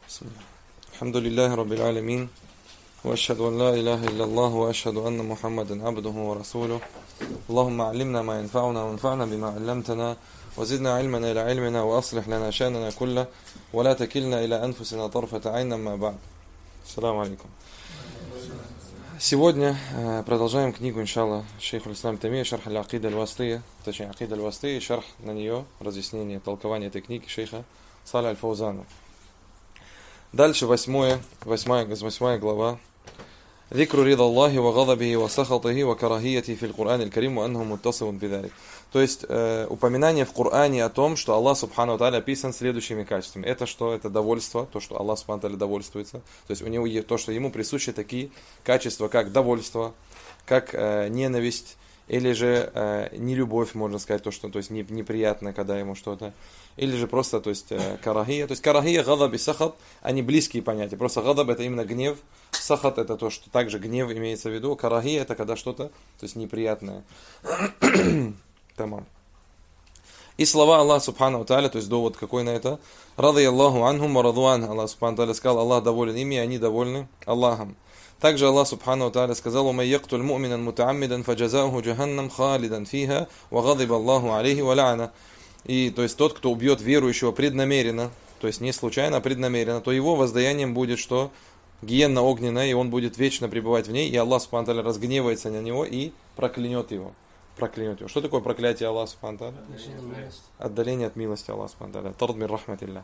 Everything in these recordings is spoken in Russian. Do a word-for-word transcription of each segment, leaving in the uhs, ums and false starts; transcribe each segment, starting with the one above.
بسم الله الحمد لله رب العالمين وأشهد أن لا إله إلا الله وأشهد أن محمدا عبده ورسوله اللهم علمنا ما ينفعنا وانفعنا بما علمتنا وزدنا علما إلى علمنا وأصلح لنا شأننا كله ولا تكلنا إلى أنفسنا طرفة عين ما بعد. السلام عليكم. Сегодня продолжаем книгу, иншаллах, шейху ислам Тамия, шарх аль-Акида аль-Вастия, точнее, Акида аль-Вастия, шарх на нее, разъяснение, толкование этой книги шейха Салих аль-Фаузана. Дальше восьмое, восьмая, восьмая глава. ذكر رضا الله وغضبه وسخطه وكراهيته في القرآن الكريم وأنه متصف بذلك. То есть э, упоминание в Коране о том, что Аллах Субхану ва Тааля описан следующими качествами. Это что? Это довольство, то, что Аллах Субхану ва Тааля довольствуется. То есть у него то, что ему присущи такие качества, как довольство, как э, ненависть, или же э, нелюбовь, можно сказать, то, что, то есть не, неприятно, когда ему что-то. Или же просто, то есть э, карахия. То есть карахия, гадаб и сахат, они близкие понятия. Просто гадаб это именно гнев, сахат это то, что также гнев имеется в виду. Карахия это когда что-то, то есть неприятное. Тамам. И слова Аллаха Субхану ва Тааля, то есть довод какой на это? Рады Аллаху анхум ва радуан. Аллах Субхану ва Тааля сказал, Аллах доволен ими, и они довольны Аллахом. Также Аллах Субхану ва Тааля сказал, «Умай яктуль му'минан мутааммидан фаджазауху джаханнам халидан фиха ва гадиба Аллаху алейхи ва ла'ана». И то есть тот, кто убьет верующего преднамеренно, то есть не случайно, а преднамеренно, то его воздаянием будет что? Гиенна огненная, и он будет вечно пребывать в ней, и Аллах Субхану ва Тааля разгневается на него и проклянет его. Проклянет его. Что такое проклятие Аллаха Субхану ва Тааля? Отдаление от милости Аллаха Субхану ва Тааля. Тард мин рахматилля.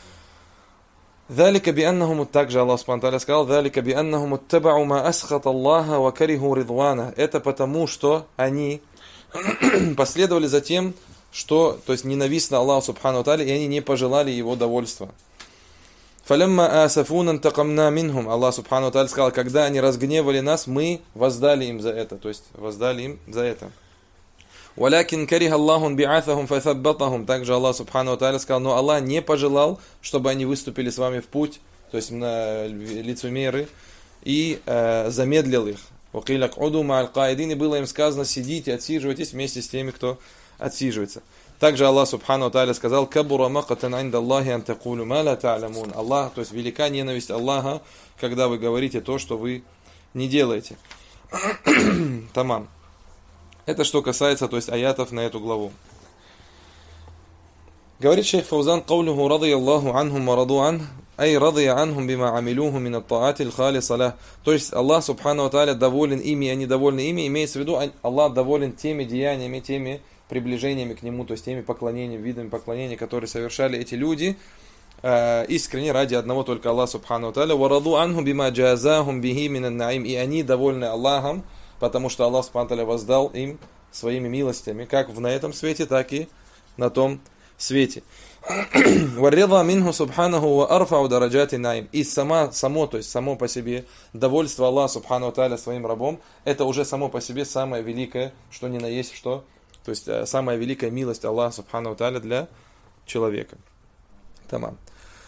ذلك بأنهم также Аллах Субхану ва Тааля сказал, ذلك بأنهم اتبعوا ما أسخط الله وكرهوا رضوانه. Это потому, что они последовали за тем, что, то есть ненавистно Аллаху Субхану ва Тааля, и они не пожелали его довольства. فَلَمَّا آسَفُونَ انْتَقَمْنَا مِنْهُمْ. Аллах Субхану ва Тааля сказал, когда они разгневали нас, мы воздали им за это, то есть воздали им за это. وَلَكِنْ كَرِهَ اللَّهُ بِعَثَهُمْ فَثَبَّطَهُمْ. Также Аллах Субхану ва Тааля сказал, но Аллах не пожелал, чтобы они выступили с вами в путь, то есть на лицемеры, и э, замедлил их. وَقِيلَ قْعُدُوا مَعَ الْقَائِدِينَ. И было им сказано, сидите, отсиживайтесь вместе с теми, кто отсиживается. Также Аллах Субхану ва Тааля сказал, «Кабура мaqatan инда Аллахи ан такулю ма ла та'ламун». Аллах, то есть велика ненависть Аллаха, когда вы говорите то, что вы не делаете. Тамам. Это что касается, то есть аятов на эту главу. Говорит шейх Фаузан, «Каулюху радияллаху анхум ва раду ан». Ай радия анхум бима амилюху мин ат-таати аль-халиса лах. То есть Аллах Субхану ва Тааля доволен ими, они довольны ими. Имеется в виду, Аллах доволен теми деяниями, теми приближениями к Нему, то есть теми поклонениями, видами поклонения, которые совершали эти люди, э, искренне ради одного только Аллаха Субхану ва Тааля. «Ва раду анху бима джазахум бихи мин ан-наим». И они довольны Аллахом, потому что Аллах Субхану ва Тааля воздал им своими милостями, как на этом свете, так и на том свете. «Варрида минху субханаху ва арфау дараджати наим». И сама, само, то есть само по себе довольство Аллаха Субхану ва Тааля своим рабом, это уже само по себе самое великое, что ни на есть что. То есть самая великая милость Аллаха Субхану ва Тааля для человека. Тамам.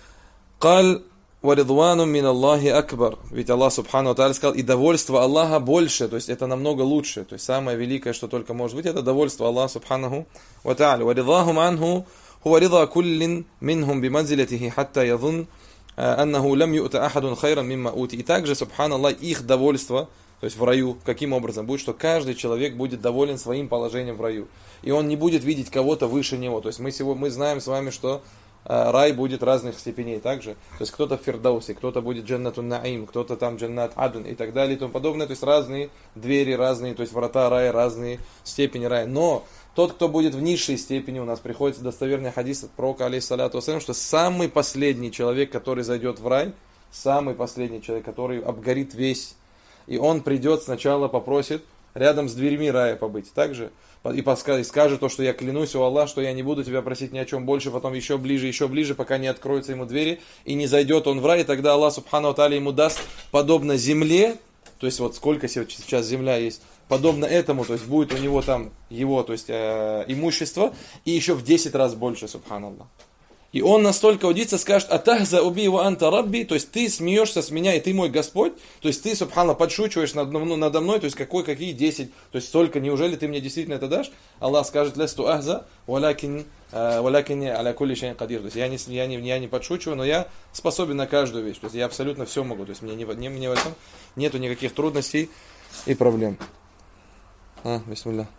«Каль ва ридвану мин Аллахи акбар». Ведь Аллах Субхану ва Тааля сказал, и довольство Аллаха больше, то есть это намного лучше. То есть самое великое, что только может быть, это довольство Аллаха Субхану ва Тааля. «Ва ридахум анху хува рида куллин минхум биманзилятихи хатта язун аннаху лам ю'та ахадун хайран мимма ути». И также, субханаллах, их довольство, то есть в раю, каким образом будет, что каждый человек будет доволен своим положением в раю. И он не будет видеть кого-то выше него. То есть мы, сегодня, мы знаем с вами, что э, рай будет разных степеней также. То есть кто-то в Фирдаусе, кто-то будет Джаннатун Наим, кто-то там Джаннат Адн и так далее и тому подобное. То есть разные двери, разные, то есть врата рая, разные степени рая. Но тот, кто будет в низшей степени, у нас приходится достоверный хадис от пророка, алейхиссалату вассалям, что самый последний человек, который зайдет в рай, самый последний человек, который обгорит весь, и он придет сначала, попросит рядом с дверьми рая побыть. Также и подскажет, скажет то, что я клянусь у Аллаха, что я не буду тебя просить ни о чем больше, потом еще ближе, еще ближе, пока не откроются ему двери, и не зайдет он в рай, и тогда Аллах Субхану ва Тааля ему даст подобно земле, то есть вот сколько сейчас земля есть, подобно этому, то есть будет у него там его, то есть э, имущество, и еще в десять раз больше, субханаллах. И он настолько удивится, скажет, «Атахза уби ва анта рабби», то есть ты смеешься с меня, и ты мой Господь, то есть ты, субханаллах, подшучиваешь над, ну, надо мной, то есть какой, какие десять, то есть столько, неужели ты мне действительно это дашь? Аллах скажет, «Лесту ахза, валякин «Валякини аля кулли шайин кадир». То есть я не, я, не, я не подшучиваю, но я способен на каждую вещь. То есть я абсолютно все могу. То есть мне, не, не, мне в этом нету никаких трудностей и проблем. А, бисмилля.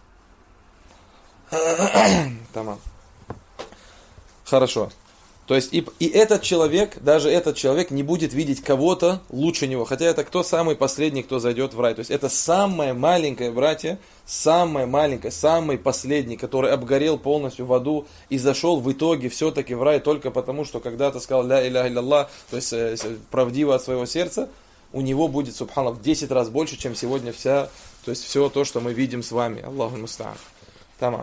Тамам. Хорошо. То есть и, и этот человек, даже этот человек не будет видеть кого-то лучше него. Хотя это кто самый последний, кто зайдет в рай. То есть это самое маленькое, братья, самое маленькое, самый последний, который обгорел полностью в аду и зашел в итоге все-таки в рай только потому, что когда-то сказал «Ля иляха илlallah», то есть э, правдиво от своего сердца, у него будет, субханаллах, в десять раз больше, чем сегодня вся, то есть все то, что мы видим с вами. Аллаху муста'ан. Тамам.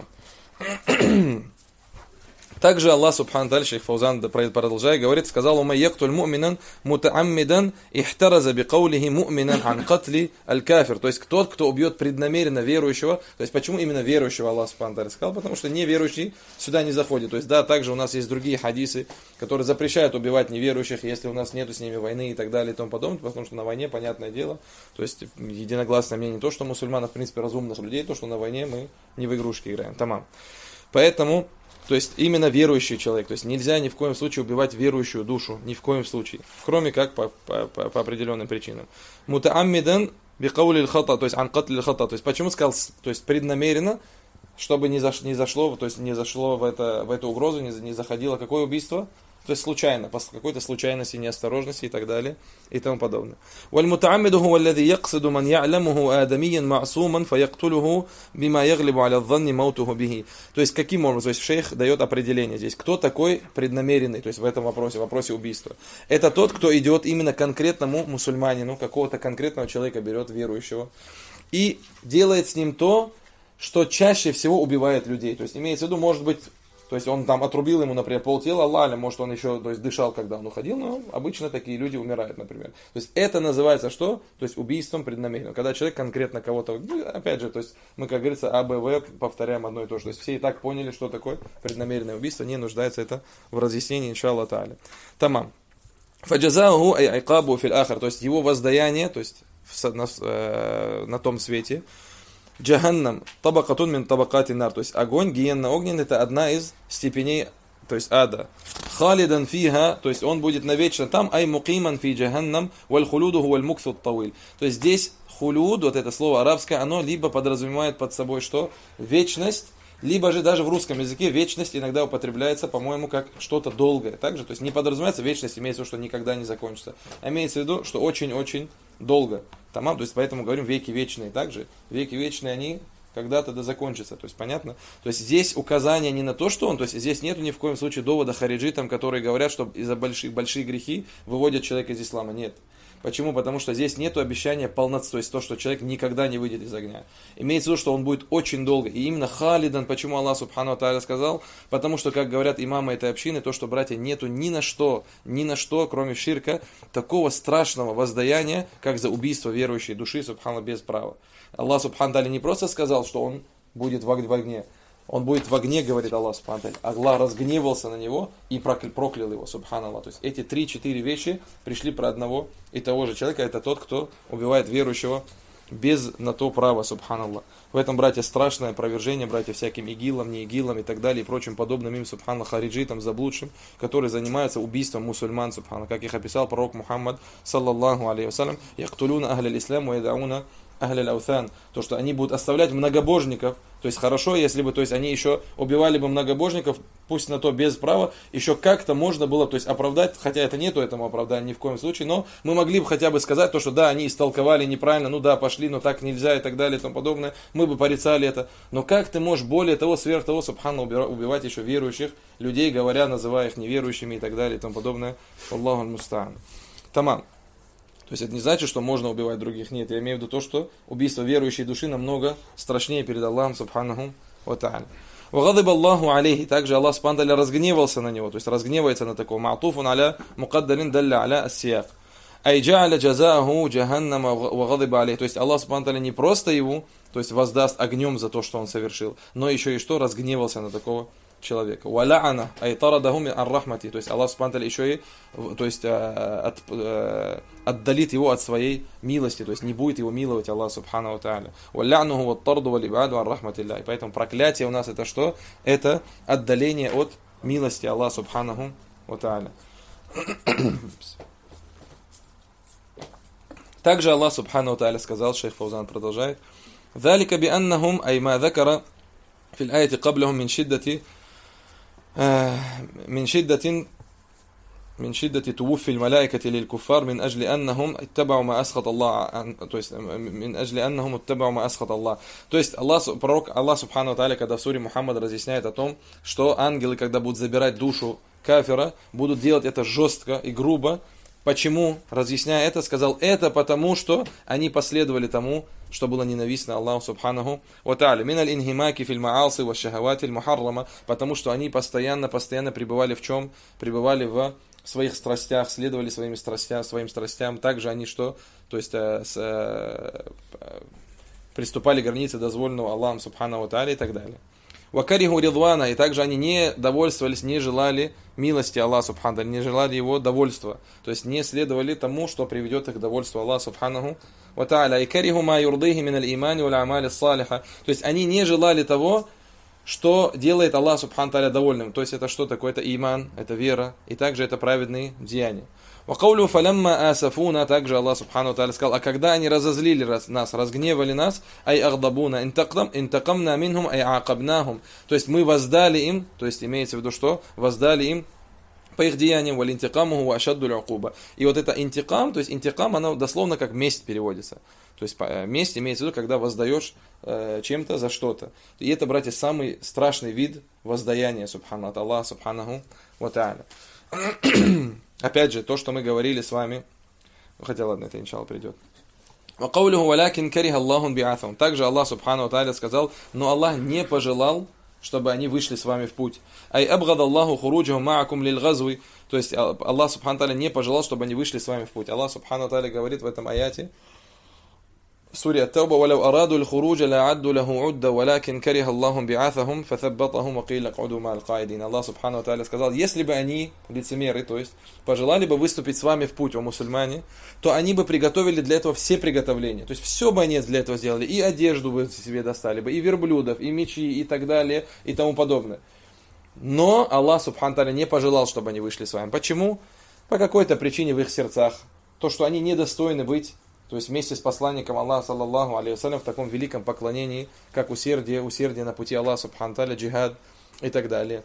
Также Аллах Субхану Тааля, шейх Фаузан, продолжая, говорит, сказал: «Ума яктуль му'минан мутааммидан ихтараза бикаулихи му'минан ан катли аль-кафир». То есть тот, кто убьет преднамеренно верующего. То есть почему именно верующего Аллах Субхану Тааля сказал? Потому что неверующий сюда не заходит. То есть да, также у нас есть другие хадисы, которые запрещают убивать неверующих, если у нас нету с ними войны и так далее и тому подобное. Потому что на войне, понятное дело, то есть единогласное мнение, то, что мусульман, в принципе, разумных людей, то, что на войне мы не в игрушки играем. Тамам. Поэтому... То есть именно верующий человек. То есть нельзя ни в коем случае убивать верующую душу. Ни в коем случае. Кроме как по, по, по, по определенным причинам. Мутааммидан бикаули аль-хата, то есть ан катли аль-хата. То есть почему сказал, то есть преднамеренно, чтобы не, заш, не зашло, то есть не зашло в, это, в эту угрозу, не, не заходило какое убийство? То есть случайно, по какой-то случайности, неосторожности и так далее и тому подобное. والمتعمد هو الذي يقصد من يعلمه آدميا معصوما فيقتله بما يغلب على الظن موته به. То есть каким образом? То есть шейх дает определение здесь. Кто такой преднамеренный? То есть в этом вопросе, в вопросе убийства. Это тот, кто идет именно конкретному мусульманину, какого-то конкретного человека берет верующего и делает с ним то, что чаще всего убивает людей. То есть имеется в виду, может быть, то есть он там отрубил ему, например, полтела, Аллах, может он еще, то есть, дышал, когда он уходил, но обычно такие люди умирают, например. То есть это называется что? То есть убийством преднамеренным. Когда человек конкретно кого-то, ну, опять же, то есть мы, как говорится, А, Б, В повторяем одно и то же. То есть все и так поняли, что такое преднамеренное убийство, не нуждается это в разъяснении, иншаллах тааля. Тамам. Фаджазауху ай айкабу фил ахар, то есть его воздаяние, то есть в, на, э, на том свете. Джаханнам, табакатун мин табакати нар, то есть огонь, гиенно-огненный, это одна из степеней, то есть ада. Халидан фиха, то есть он будет навечно там, ай мукиман фи джаханнам, валь хулюду валь муксут тавил. То есть здесь хулюд, вот это слово арабское, оно либо подразумевает под собой что? Вечность, либо же даже в русском языке вечность иногда употребляется, по-моему, как что-то долгое. Также, то есть не подразумевается вечность, имеется в виду, что никогда не закончится. А имеется в виду, что очень-очень долго. Тамам, то есть поэтому говорим веки вечные. Также веки вечные, они когда-то да закончатся. То есть понятно? То есть здесь указание не на то, что он, то есть здесь нету ни в коем случае довода хариджитам, которые говорят, что из-за больших, большие грехи выводят человека из ислама. Нет. Почему? Потому что здесь нет обещания полноты, то есть то, что человек никогда не выйдет из огня. Имеется в виду, что он будет очень долго. И именно халидан, почему Аллах Субхану Тааля сказал? Потому что, как говорят имамы этой общины, то, что, братья, нету ни на что, ни на что, кроме ширка, такого страшного воздаяния, как за убийство верующей души, Субхану, без права. Аллах Субхану Тааля не просто сказал, что он будет в огне. Он будет в огне, говорит Аллах Субхану Тааля. Аллах разгневался на него и проклял его, субханаллах. То есть эти три-четыре вещи пришли про одного и того же человека. Это тот, кто убивает верующего без на то права, субханаллах. В этом, братья, страшное опровержение, братья, всяким игилам, не игилам и так далее, и прочим подобным им, субханаллах, хариджитам, заблудшим, которые занимаются убийством мусульман, субханаллах. Как их описал пророк Мухаммад, саллаллаху алейхи вассалям, яктулюна ахля ислам ва ядауна ахля аусан, то, что они будут оставлять многобожников. То есть хорошо, если бы, то есть они еще убивали бы многобожников, пусть на то без права, еще как-то можно было, то есть оправдать, хотя это нету этому оправдания ни в коем случае, но мы могли бы хотя бы сказать то, что да, они истолковали неправильно, ну да, пошли, но так нельзя и так далее и тому подобное, мы бы порицали это. Но как ты можешь более того, сверх того, субхана, убивать еще верующих людей, говоря, называя их неверующими и так далее и тому подобное. Аллаху аль-муста'ан. Тамам. То есть это не значит, что можно убивать других. Нет, я имею в виду то, что убийство верующей души намного страшнее перед Аллахом, субханаху ва та'аля. وغضب الله عليه, также Аллах субхану тааля разгневался на него, то есть разгневается на такого. Ма'туфун аля мукаддарин далля аля ас-сияк. Ай джа'аля джазааху джаханнама ва гадиба алейх. То есть Аллах субхану тааля не просто его, то есть воздаст огнем за то, что он совершил, но еще и что? Разгневался на такого человека. Валя'ана, ай тарадаху ан рахмати. То есть Аллах субхану ва тааля еще и то есть, от, отдалит его от своей милости, то есть не будет его миловать Аллах субхану ва тааля. Валя'нуху ваттарду валибаду ан рахматилля. И поэтому проклятие у нас это что? Это отдаление от милости Аллаха субханаху ва тааля. Также Аллах субхану ва тааля сказал, шейх Фаузан продолжает: ذلك بأنهم أي ما ذكر في الآية قبلهم من شدة من شدة من شدة توفي الملائكة للكفار من أجل أنهم اتبعوا ما أسخط الله то есть من أجل أنهم اتبعوا ما أسخط الله. То есть Аллах, пророк Аллах субхану ва тааля, когда в суре Мухаммад разъясняет о том, что ангелы, когда будут забирать душу кафира, будут делать это жестко и грубо. Почему? Разъясняя это, сказал, это потому, что они последовали тому, что было ненавистно Аллаху субханаху ва тааля. Миналь инхимаки филь маалси ва шахаватиль мухаррама, потому что они постоянно, постоянно пребывали в чем? Пребывали в своих страстях, следовали своими страстям, своим страстям. Также они что? То есть э, с, э, приступали к границе дозволенного Аллахом субханаху ва тааля и так далее. Вакариху ридвана, и также они не довольствовались, не желали милости Аллаха субхану, не желали его довольства, то есть не следовали тому, что приведет их к довольству Аллаха субханаху ва тааля. И кариху ма юрдихи мин аль-имани валь амали ссалиха, то есть они не желали того, что делает Аллах субхану тааля довольным. То есть это что такое? Это иман, это вера, и также это праведные деяния. وَقَوْلُوا فَلَمَّا آسَفُونَا, также Аллах субхану тааля сказал, а когда они разозлили нас, разгневали нас, ай агдабуна, интакамна минхум, ай аакабнахум, то есть мы воздали им, то есть имеется в виду что? Воздали им по их деяниям, валинтикамуху ва ашадду л'укуба. И вот это интикам, то есть интикам, оно дословно как месть переводится. То есть месть имеется в виду, когда воздаешь э, чем-то за что-то. И это, братья, самый страшный вид воздаяния, субхану от Аллаха, субханаху ва тааля. Опять же, то, что мы говорили с вами, хотя ладно, это иншалла придет. Также Аллах субхану ва тааля сказал, но Аллах не пожелал, чтобы они вышли с вами в путь. Ай абгадаллаху хуруджахум ма'акум лиль газви. То есть Аллах субхану ва тааля не пожелал, чтобы они вышли с вами в путь. Аллах субхану ва тааля говорит в этом аяте, سورة التوبة ولو أرادوا الخروج لأعدوا له عدة ولكن كره الله بعاثهم فثبطهم وقيل اقعدوا مع القاعدين. Аллах субхану ва тааля сказал, если бы они, лицемеры, то есть пожелали бы выступить с вами в путь, о мусульмане, то они бы приготовили для этого все приготовления. То есть все бы они для этого сделали. И одежду бы себе достали бы, и верблюдов, и мечи, и так далее, и тому подобное. Но Аллах субхану ва тааля не пожелал, чтобы они вышли с вами. Почему? По какой-то причине в их сердцах. То, что они недостойны быть, то есть вместе с посланником Аллаха, саллаллаху алейхи вассалям, в таком великом поклонении, как усердие, усердие на пути Аллаха, субхану ва тааля, джихад и так далее.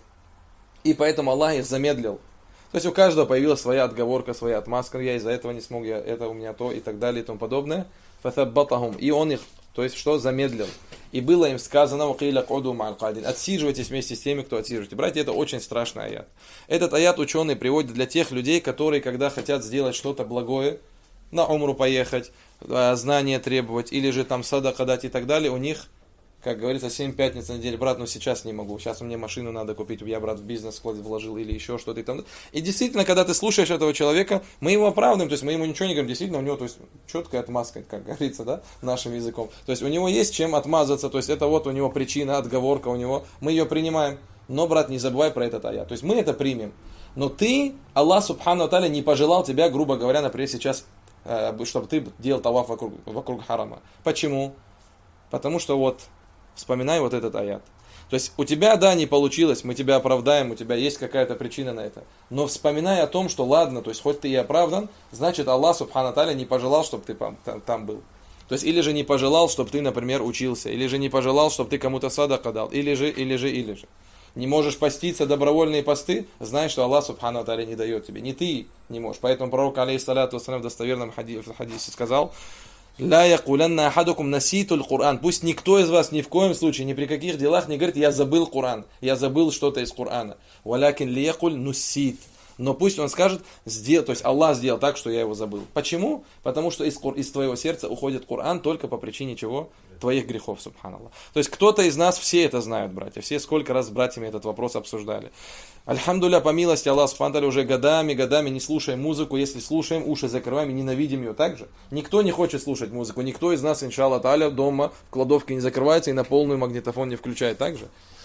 И поэтому Аллах их замедлил. То есть у каждого появилась своя отговорка, своя отмазка, я из-за этого не смог, я, это у меня то и так далее и тому подобное. Фатаббатахум. И он их, то есть что, замедлил. И было им сказано, отсиживайтесь вместе с теми, кто отсиживаете. Братья, это очень страшный аят. Этот аят ученые приводят для тех людей, которые, когда хотят сделать что-то благое, на умру поехать, знания требовать, или же там садака дать и так далее, у них, как говорится, семь пятниц на неделю, брат, ну сейчас не могу, сейчас мне машину надо купить, я, брат, в бизнес вложил, или еще что-то и там. И действительно, когда ты слушаешь этого человека, мы его оправдываем, то есть мы ему ничего не говорим, действительно, у него, то есть, четкая отмазка, как говорится, да, нашим языком. То есть у него есть чем отмазаться, то есть это вот у него причина, отговорка у него, мы ее принимаем. Но, брат, не забывай про этот аят. То есть мы это примем. Но ты, Аллах субхану ва тааля, не пожелал тебя, грубо говоря, например, сейчас, чтобы ты делал таваф вокруг, вокруг харама. Почему? Потому что вот, вспоминай вот этот аят. То есть у тебя, да, не получилось, мы тебя оправдаем, у тебя есть какая-то причина на это. Но вспоминай о том, что ладно, то есть хоть ты и оправдан, значит Аллах субхану ва тааля не пожелал, чтобы ты там, там был. То есть или же не пожелал, чтобы ты, например, учился, или же не пожелал, чтобы ты кому-то садака дал, или же, или же, или же. Не можешь поститься, добровольные посты, знай, что Аллах субхану ва тааля не дает тебе. Не ты не можешь. Поэтому пророк, алейхиссалату вассалям, в достоверном хадисе сказал, «Ля якулянна ахадукум наситуль Кур'ан». Пусть никто из вас ни в коем случае, ни при каких делах не говорит, я забыл Кур'ан, я забыл что-то из Кур'ана. «Валякин лиякуль нусит». Но пусть он скажет, сделал, то есть Аллах сделал так, что я его забыл. Почему? Потому что из, из твоего сердца уходит Коран только по причине чего? Твоих грехов, субханаллах. То есть кто-то из нас, все это знают, братья. Все сколько раз с братьями этот вопрос обсуждали. Альхамдулля, по милости Аллаха субхану ва тааля, уже годами, годами не слушаем музыку. Если слушаем, уши закрываем и ненавидим ее также. Никто не хочет слушать музыку. Никто из нас, иншаллах тааля, дома в кладовке не закрывается и на полную магнитофон не включает также.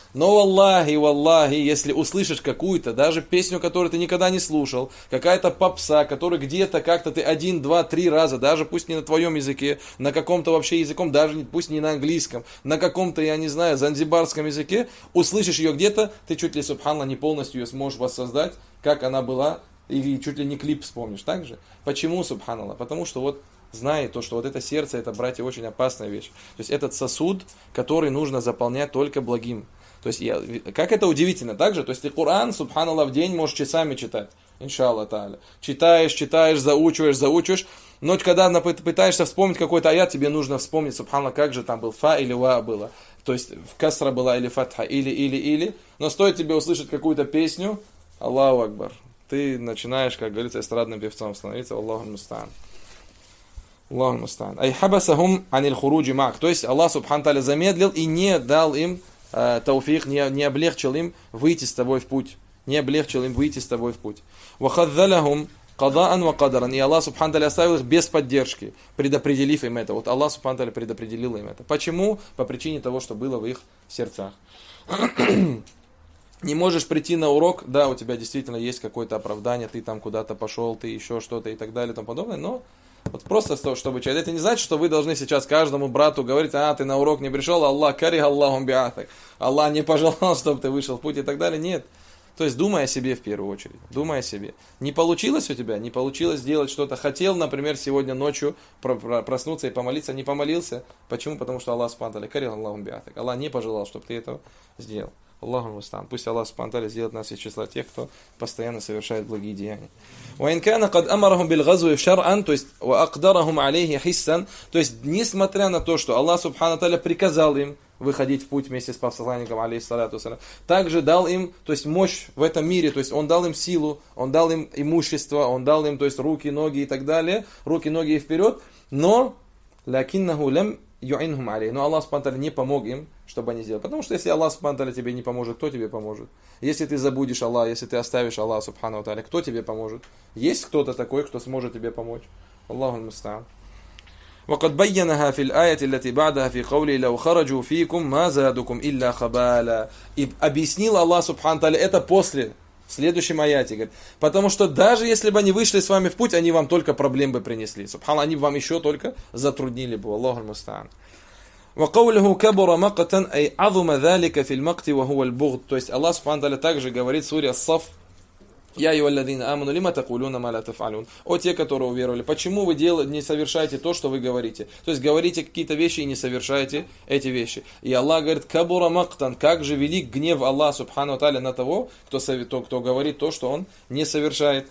Но валлахи, валлахи, если услышишь какую-то, даже песню, которую ты никогда не слушал, какая-то попса, которую где-то как-то ты один, два, три раза, даже пусть не на твоем языке, на каком-то вообще языком, даже пусть не на английском, на каком-то, я не знаю, занзибарском языке, услышишь ее где-то, ты чуть ли, субханалла, не полностью ее сможешь воссоздать, как она была, и чуть ли не клип вспомнишь. Так же? Почему, субханалла? Потому что вот знай то, что вот это сердце, это, братья, очень опасная вещь. То есть этот сосуд, который нужно заполнять только благим. То есть, я, как это удивительно, так же? То есть ты Коран, субханалла, в день можешь часами читать. Иншаллах та'аля. Читаешь, читаешь, заучиваешь, заучиваешь. Но когда пытаешься вспомнить какой-то аят, тебе нужно вспомнить, субханалла, как же там был фа или ва было. То есть в касра была или фатха, или, или, или. Но стоит тебе услышать какую-то песню, Аллаху Акбар. Ты начинаешь, как говорится, эстрадным певцом становиться. Аллаху муста'ан. Аллаху муста'ан. Ай хабасахум аниль хуруджи мак. То есть Аллах субхану та'аля замедлил и не дал им э, тауфик, не, не облегчил им выйти с тобой в путь. Не облегчил им выйти с тобой в путь. Вахадзалахум кадаан ва кадаран. И Аллах субхану та'аля оставил их без поддержки, предопределив им это. Вот Аллах субхану та'аля предопределил им это. Почему? По причине того, что было в их сердцах. Не можешь прийти на урок, да, у тебя действительно есть какое-то оправдание, ты там куда-то пошел, ты еще что-то и так далее и тому подобное, но вот просто чтобы человек, это не значит, что вы должны сейчас каждому брату говорить, а, ты на урок не пришел, Аллах кари Аллахум биатак, Аллах не пожелал, чтобы ты вышел в путь и так далее, нет. То есть думай о себе в первую очередь, думай о себе. Не получилось у тебя, не получилось сделать что-то, хотел, например, сегодня ночью проснуться и помолиться, не помолился, почему? Потому что Аллах субхану та'аля кари Аллахум биатак, Аллах не пожелал, чтобы ты этого сделал. Аллаху муста'ан. Пусть Аллах субхану та'аля сделает нас из числа тех, кто постоянно совершает благие деяния. وَإِنْ كَانَ قَدْ أَمَرَهُمْ بِالْغَزْوِ شَرْعًا, то есть وَأَقْدَرَهُمْ عَلَيْهِ حِسًّا, то есть несмотря на то, что Аллах субхану та'аля приказал им выходить в путь вместе с посланником, алейхиссалату вассалям, также дал им, то есть мощь в этом мире, то есть Он дал им силу, Он дал им имущество, Он дал им, то есть руки, ноги и так далее, руки, ноги и вперед, но لَكِنَّهُ لَمْ ю'инхум алей. Но Аллах субхану та'аля не помог им, чтобы они сделали. Потому что если Аллах субхану та'аля тебе не поможет, кто тебе поможет? Если ты забудешь Аллах, если ты оставишь Аллах субхану та'аля, кто тебе поможет? Есть кто-то такой, кто сможет тебе помочь? Аллаху муста'ан. وقد بينها في الآية التي بعدها في قوله لو خرجوا فيكم ما زادكم إلا خبالا. И объяснил Аллах субхану та'аля это после, в следующем аяте, говорит, потому что даже если бы они вышли с вами в путь, они вам только проблем бы принесли. Субханаллах, они вам еще только затруднили бы. Аллаху муста'ан. وقوله كبر مقتا أي عظم ذلك في المقت وهو البغض. То есть Аллах субхану та'аля также говорит в суре Ас-Саф: Я юалладина аману лима такулюна ма ла таф'алюн. О те, которые уверовали, почему вы делаете, не совершаете то, что вы говорите? То есть говорите какие-то вещи и не совершаете эти вещи. И Аллах говорит: кабура мактан, как же велик гнев Аллах субхану та'аля на того, кто, кто, кто говорит то, что он не совершает.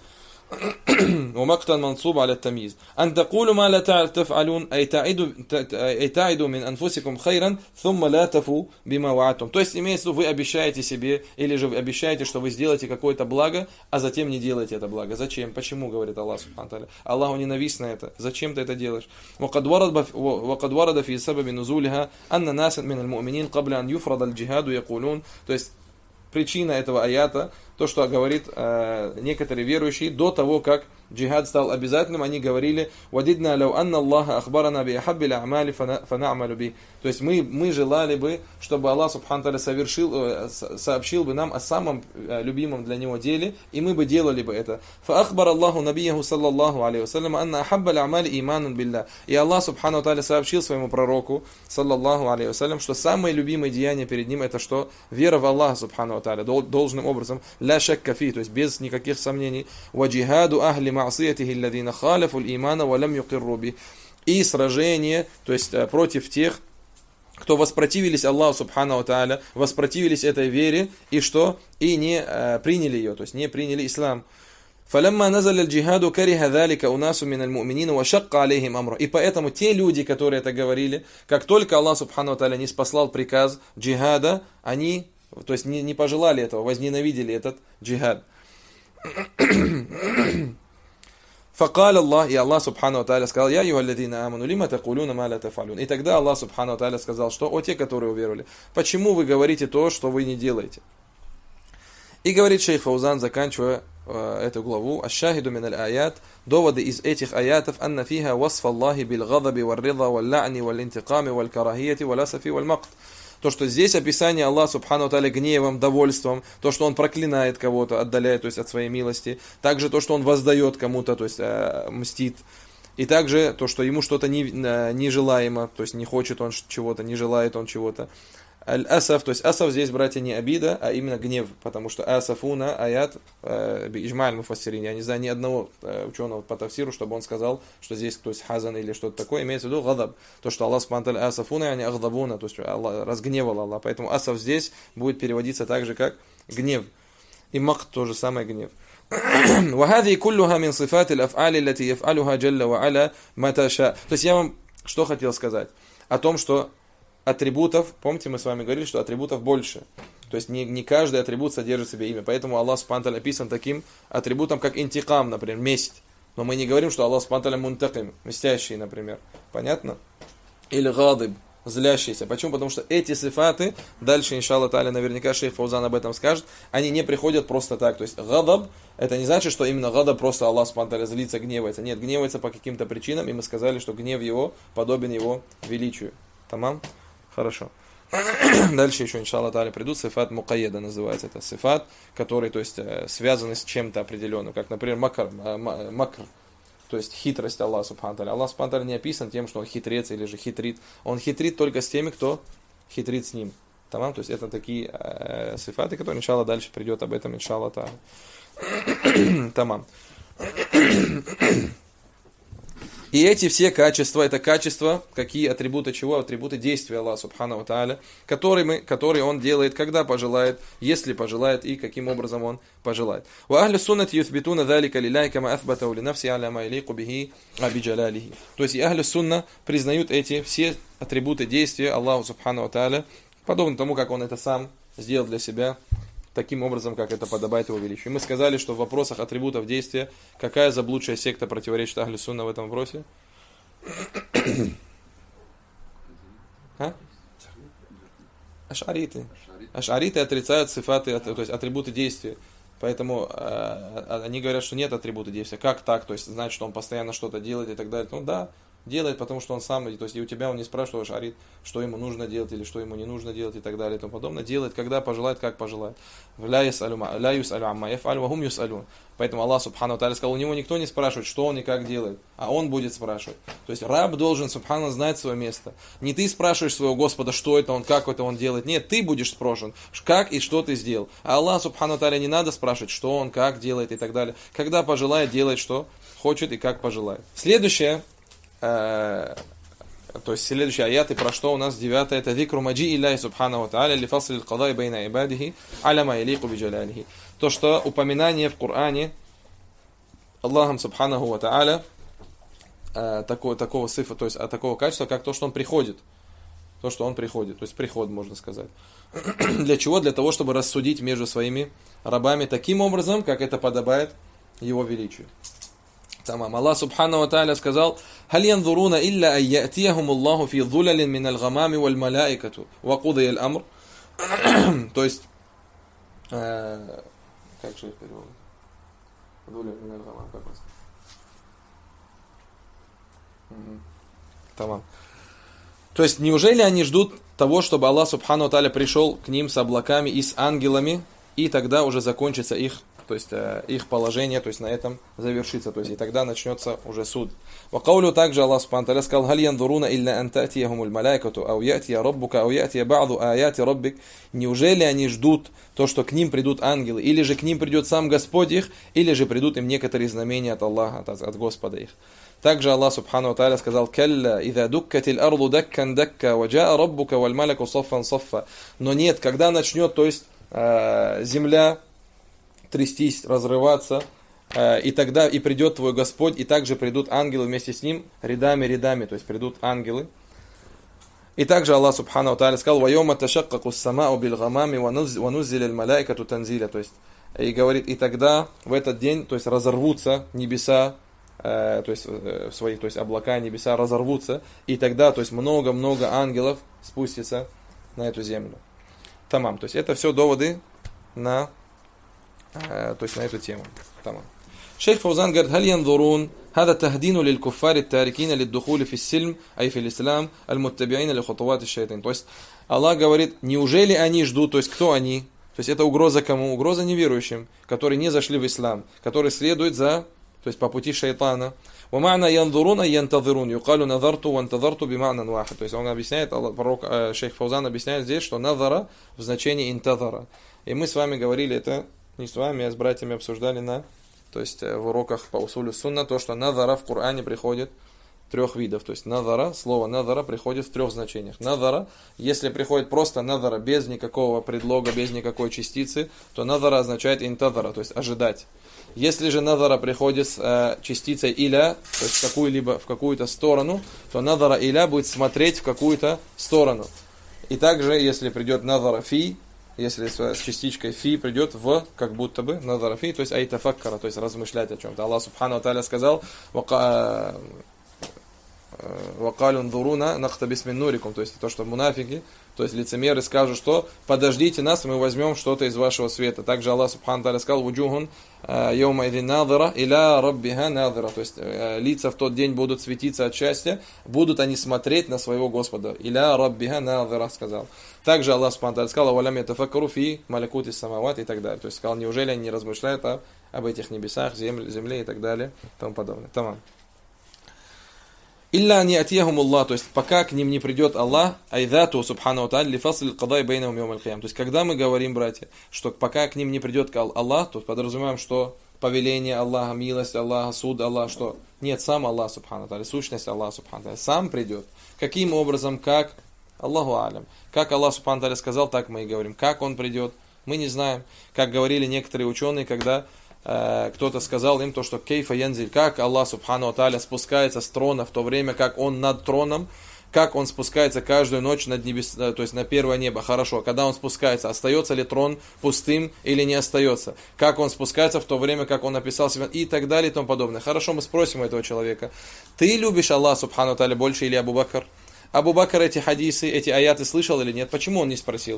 ومقتا منصوب على التمييز أن تقولوا ما لا تفعلون أي تعيدوا أي تعيدوا من أنفسكم خيرا ثم لا تفوا بما وعدتم. То есть имеется в виду, вы обещаете себе, или же вы обещаете, что вы сделаете какое-то благо, а затем не делаете это благо. Зачем? Почему, говорит Аллах субхану та'аля? Аллаху ненавистно это. Зачем ты это делаешь? وقد ورد وقد ورد في سبب نزولها أن ناسا من المؤمنين قبل أن يفرض الجهاد يقولون. То есть причина этого аята, то, что говорит э, некоторые верующие, до того, как джихад стал обязательным, они говорили: «Вадидна лау анна Аллаха ахбарана би ахаббил а'мали фана'малу би». То есть мы, мы желали бы, чтобы Аллах субхану та'аля совершил, сообщил бы нам о самом любимом для него деле, и мы бы делали бы это. «Фаахбар Аллаху набияху саллаллаху алейхи вассалям анна ахаббал а'мали иманун билля». И Аллах субхану та'аля сообщил своему пророку, саллаллаху алейхи вассалям, что самое любимое деяние перед ним это что? Вера в Аллаха субхану та'аля, должным образом. لا شك فيه, то есть без никаких сомнений. وجهاد أهل معصيته الذين خالفوا الإيمان ولم يقروا به. И сражение, то есть против тех, кто воспротивились Аллаху субхану тааля, воспротивились этой вере и что? И не э, приняли ее, то есть не приняли ислам. فلما نزل الجهاد كره ذلك أناس من المؤمنين وشق عليهم أمره. И поэтому те люди, которые это говорили, как только Аллах субхану тааля не спаслал приказ джихада, они, то есть не, не пожелали этого, возненавидели этот джихад. فقال الله, и Аллах субхану тааля сказал: Я юалладина аману лима такулюна ма ла таф'алюн. И тогда Аллах субхану тааля сказал, что: о те, которые уверовали, почему вы говорите то, что вы не делаете? И говорит шейх Фаузан, заканчивая э, эту главу: «Аш-шахиду мин аль-аят», доводы из этих аятов: «Анна фиха васфа Аллахи бил-гадаби вал-рида вал-лa'ни вал-интиками вал-карахияти вал-асафи вал-макт». То, что здесь описание Аллаха Субхану Тааля гневом, довольством, то, что Он проклинает кого-то, отдаляет, то есть от своей милости, также то, что Он воздает кому-то, то есть э, мстит, и также то, что ему что-то не, э, нежелаемо, то есть не хочет он чего-то, не желает он чего-то. Аль-асаф, то есть асаф здесь, братья, не обида, а именно гнев, потому что асафуна аят иджмаль муфассирин. Я не знаю ни одного ученого по тафсиру, чтобы он сказал, что здесь то есть хазан или что-то такое, имеется в виду гадаб, то, что Аллах субхану ва тааля асафуна, а не ахдабуна, то есть Аллах разгневал Аллах, поэтому асаф здесь будет переводиться так же, как гнев. И мак тоже самое гнев. وهذه كلها من صفات الأفعال التي يفعلها جل وعلا متى شاء. То есть я вам что хотел сказать? О том, что атрибутов, помните, мы с вами говорили, что атрибутов больше. То есть не, не каждый атрибут содержит в себе имя. Поэтому Аллах субхану ва тааля описан таким атрибутом, как интикам, например, месть. Но мы не говорим, что Аллах субхану ва тааля мунтаким, мстящий, например. Понятно? Или гадиб, злящийся. Почему? Потому что эти сифаты, дальше, иншаллах тааля, наверняка шейх Фаузан об этом скажет, они не приходят просто так. То есть гадаб, это не значит, что именно гадаб просто Аллах субхану ва тааля злится, гневается. Нет, гневается по каким-то причинам, и мы сказали, что гнев его подобен его величию. Тамам? Хорошо. Дальше еще, иншаллах тааля, придут сифат мукайеда, называется это. Сифат, который, то есть, связаны с чем-то определенным. Как, например, макр, макр, то есть хитрость Аллаха субхану ва тааля. Аллах субхану ва тааля не описан тем, что он хитрец или же хитрит. Он хитрит только с теми, кто хитрит с ним. Тамам? То есть это такие э, сифаты, которые, иншаллах, дальше придет об этом, иншаллах тааля. Тамам. И эти все качества, это качества, какие атрибуты чего? Атрибуты действия Аллаха субхану ва тааля, которые, мы, которые Он делает, когда пожелает, если пожелает и каким образом Он пожелает. То есть и ахлю сунна признают эти все атрибуты действия Аллаху субхану ва тааля, подобно тому, как Он это сам сделал для себя, таким образом, как это подобает его величию. Мы сказали, что в вопросах атрибутов действия, какая заблудшая секта противоречит ахлю сунна в этом вопросе? А? Аш'ариты. Аш'ариты отрицают сифаты, то есть атрибуты действия. Поэтому э, они говорят, что нет атрибута действия. Как так? То есть знать, что он постоянно что-то делает и так далее. Ну да, делает, потому что он сам, то есть и у тебя он не спрашивает, Аш'арит, что ему нужно делать или что ему не нужно делать и так далее и тому подобное. Делает, когда пожелает, как пожелает. Поэтому Аллах субхану ва тааля сказал, у него никто не спрашивает, что он и как делает, а он будет спрашивать. То есть раб должен, субхану, знать свое место. Не ты спрашиваешь своего Господа, что это он, как это он делает. Нет, ты будешь спрошен, как и что ты сделал. А Аллах субхану ва тааля не надо спрашивать, что он, как делает и так далее. Когда пожелает, делает, что хочет и как пожелает. Следующее. То есть следующие аяты, про что у нас девятое, это «Викру маджи Илляхи субхану ва тааля ли фасли л-кадай байна ибадихи аля ма ялику би джалялихи». То, что упоминание в Коране Аллахом субханаху ва тааля такого, такого сифа, то есть такого качества, как то, что он приходит. То, что он приходит, то есть приход, можно сказать. Для чего? Для того, чтобы рассудить между своими рабами таким образом, как это подобает его величию. Тамам. Аллах субхану ва тааля сказал: «Халь янзуруна илля ан я'тияхум Аллаху фи зулалин миналь гамами валь малаикату ва кудия аль-амр». То есть, э, как же их переводит? Зулалин миналь гамам, как раз. Тамам. То есть, неужели они ждут того, чтобы Аллах субхану ва тааля пришел к ним с облаками и с ангелами, и тогда уже закончится их, то есть э, их положение, то есть на этом завершится, то есть и тогда начнется уже суд. Вакаулю также Аллах субхану ва тааля сказал: «Халь янзуруна илля ан та'тияхумуль малайкату ау я'тия раббука ау я'тия ба'ду аяти раббик». Неужели они ждут то, что к ним придут ангелы, или же к ним придет сам Господь их, или же придут им некоторые знамения от Аллаха, от, от Господа их. Также Аллах субхану ва тааля сказал: «Калла иза дуккатил арду даккан дакка ва джаа раббука валь маляку саффан саффа». Но нет, когда начнет, то есть э, земля трястись, разрываться, э, и тогда и придет твой Господь, и также придут ангелы вместе с ним рядами, рядами, то есть придут ангелы. И также Аллах субхану ва тааля сказал: «Вайома ташаккаку ссамау бил гамами ва нуззиля аль малайкату танзиля». То есть, и говорит, и тогда в этот день, то есть разорвутся небеса, э, то есть э, свои, то есть облака, небеса разорвутся, и тогда, то есть много-много ангелов спустится на эту землю. Тамам. То есть это все доводы на то есть на эту тему. Тамам. Шейх Фаузан говорит: «Халь янзурун هذا تهدين للكفار التاركين للدخول في السلم أي في الإسلام المتبعين لخطوات الشيطان. То есть Аллах говорит, неужели они ждут, то есть кто они? То есть это угроза кому? Угроза неверующим, которые не зашли в ислам, которые следуют за, то есть по пути шайтана. ومعنى ينظرون ينتظرون يقال نظرت وانتظرت بمعنى واحد. То есть он объясняет, пророк шейх Фаузан объясняет здесь, что назара в значении интазара. И мы с вами говорили это, не с вами, а с братьями обсуждали на, то есть в уроках по усулю сунна, то, что назара в Коране приходит трех видов. То есть назара, слово назара приходит в трех значениях. Назара, если приходит просто назара без никакого предлога, без никакой частицы, то назара означает интазара, то есть ожидать. Если же назара приходит с э, частицей иля, то есть в какую-либо, в какую-то сторону, то назара иля будет смотреть в какую-то сторону. И также, если придет назара фи, если с частичкой фи придет в, как будто бы, назара фи, то есть айтафаккара, то есть размышлять о чем-то. Аллах субхану ва тааля сказал, «Вакалю нзуруна нахтабис мин нурикум», то есть то, что мунафики, то есть лицемеры скажут, что подождите нас, мы возьмем что-то из вашего света. Также Аллах субхану ва тааля сказал, «Вуджухун йома идин надзира иля раббиха надзира», то есть лица в тот день будут светиться от счастья, будут они смотреть на своего Господа. «Иля раббиха надзира», сказал. Также Аллах субхану ва тааля сказал, «Валям ятафаккару фи малякути самават», и так далее. То есть сказал, неужели они не размышляют об, об этих небесах, земле, земле и так далее, и тому подобное. Тамам. Илля не атьяхум Аллах, то есть пока к ним не придет Аллах, айдату субхану ва тааля лифасл кадай бейнахум йом аль-киям. То есть когда мы говорим, братья, что пока к ним не придет Аллах, то подразумеваем, что повеление Аллаха, милость Аллаха, суд Аллаха, что нет, сам Аллах субхану ва тааля, сущность Аллаха субхану ва тааля, сам придет. Каким образом, как? Аллаху алям. Как Аллах субхану ва тааля сказал, так мы и говорим. Как он придет? Мы не знаем. Как говорили некоторые ученые, когда кто-то сказал им то, что кейфа янзиль, как Аллах субхану ва тааля спускается с трона в то время, как он над троном, как он спускается каждую ночь над небес, то есть на первое небо. Хорошо, когда он спускается, остается ли трон пустым или не остается? Как он спускается в то время, как он описал себя и так далее и тому подобное. Хорошо, мы спросим у этого человека, ты любишь Аллах субхану ва тааля больше или Абу Бакр? Абу Бакр эти хадисы, эти аяты слышал или нет? Почему он не спросил?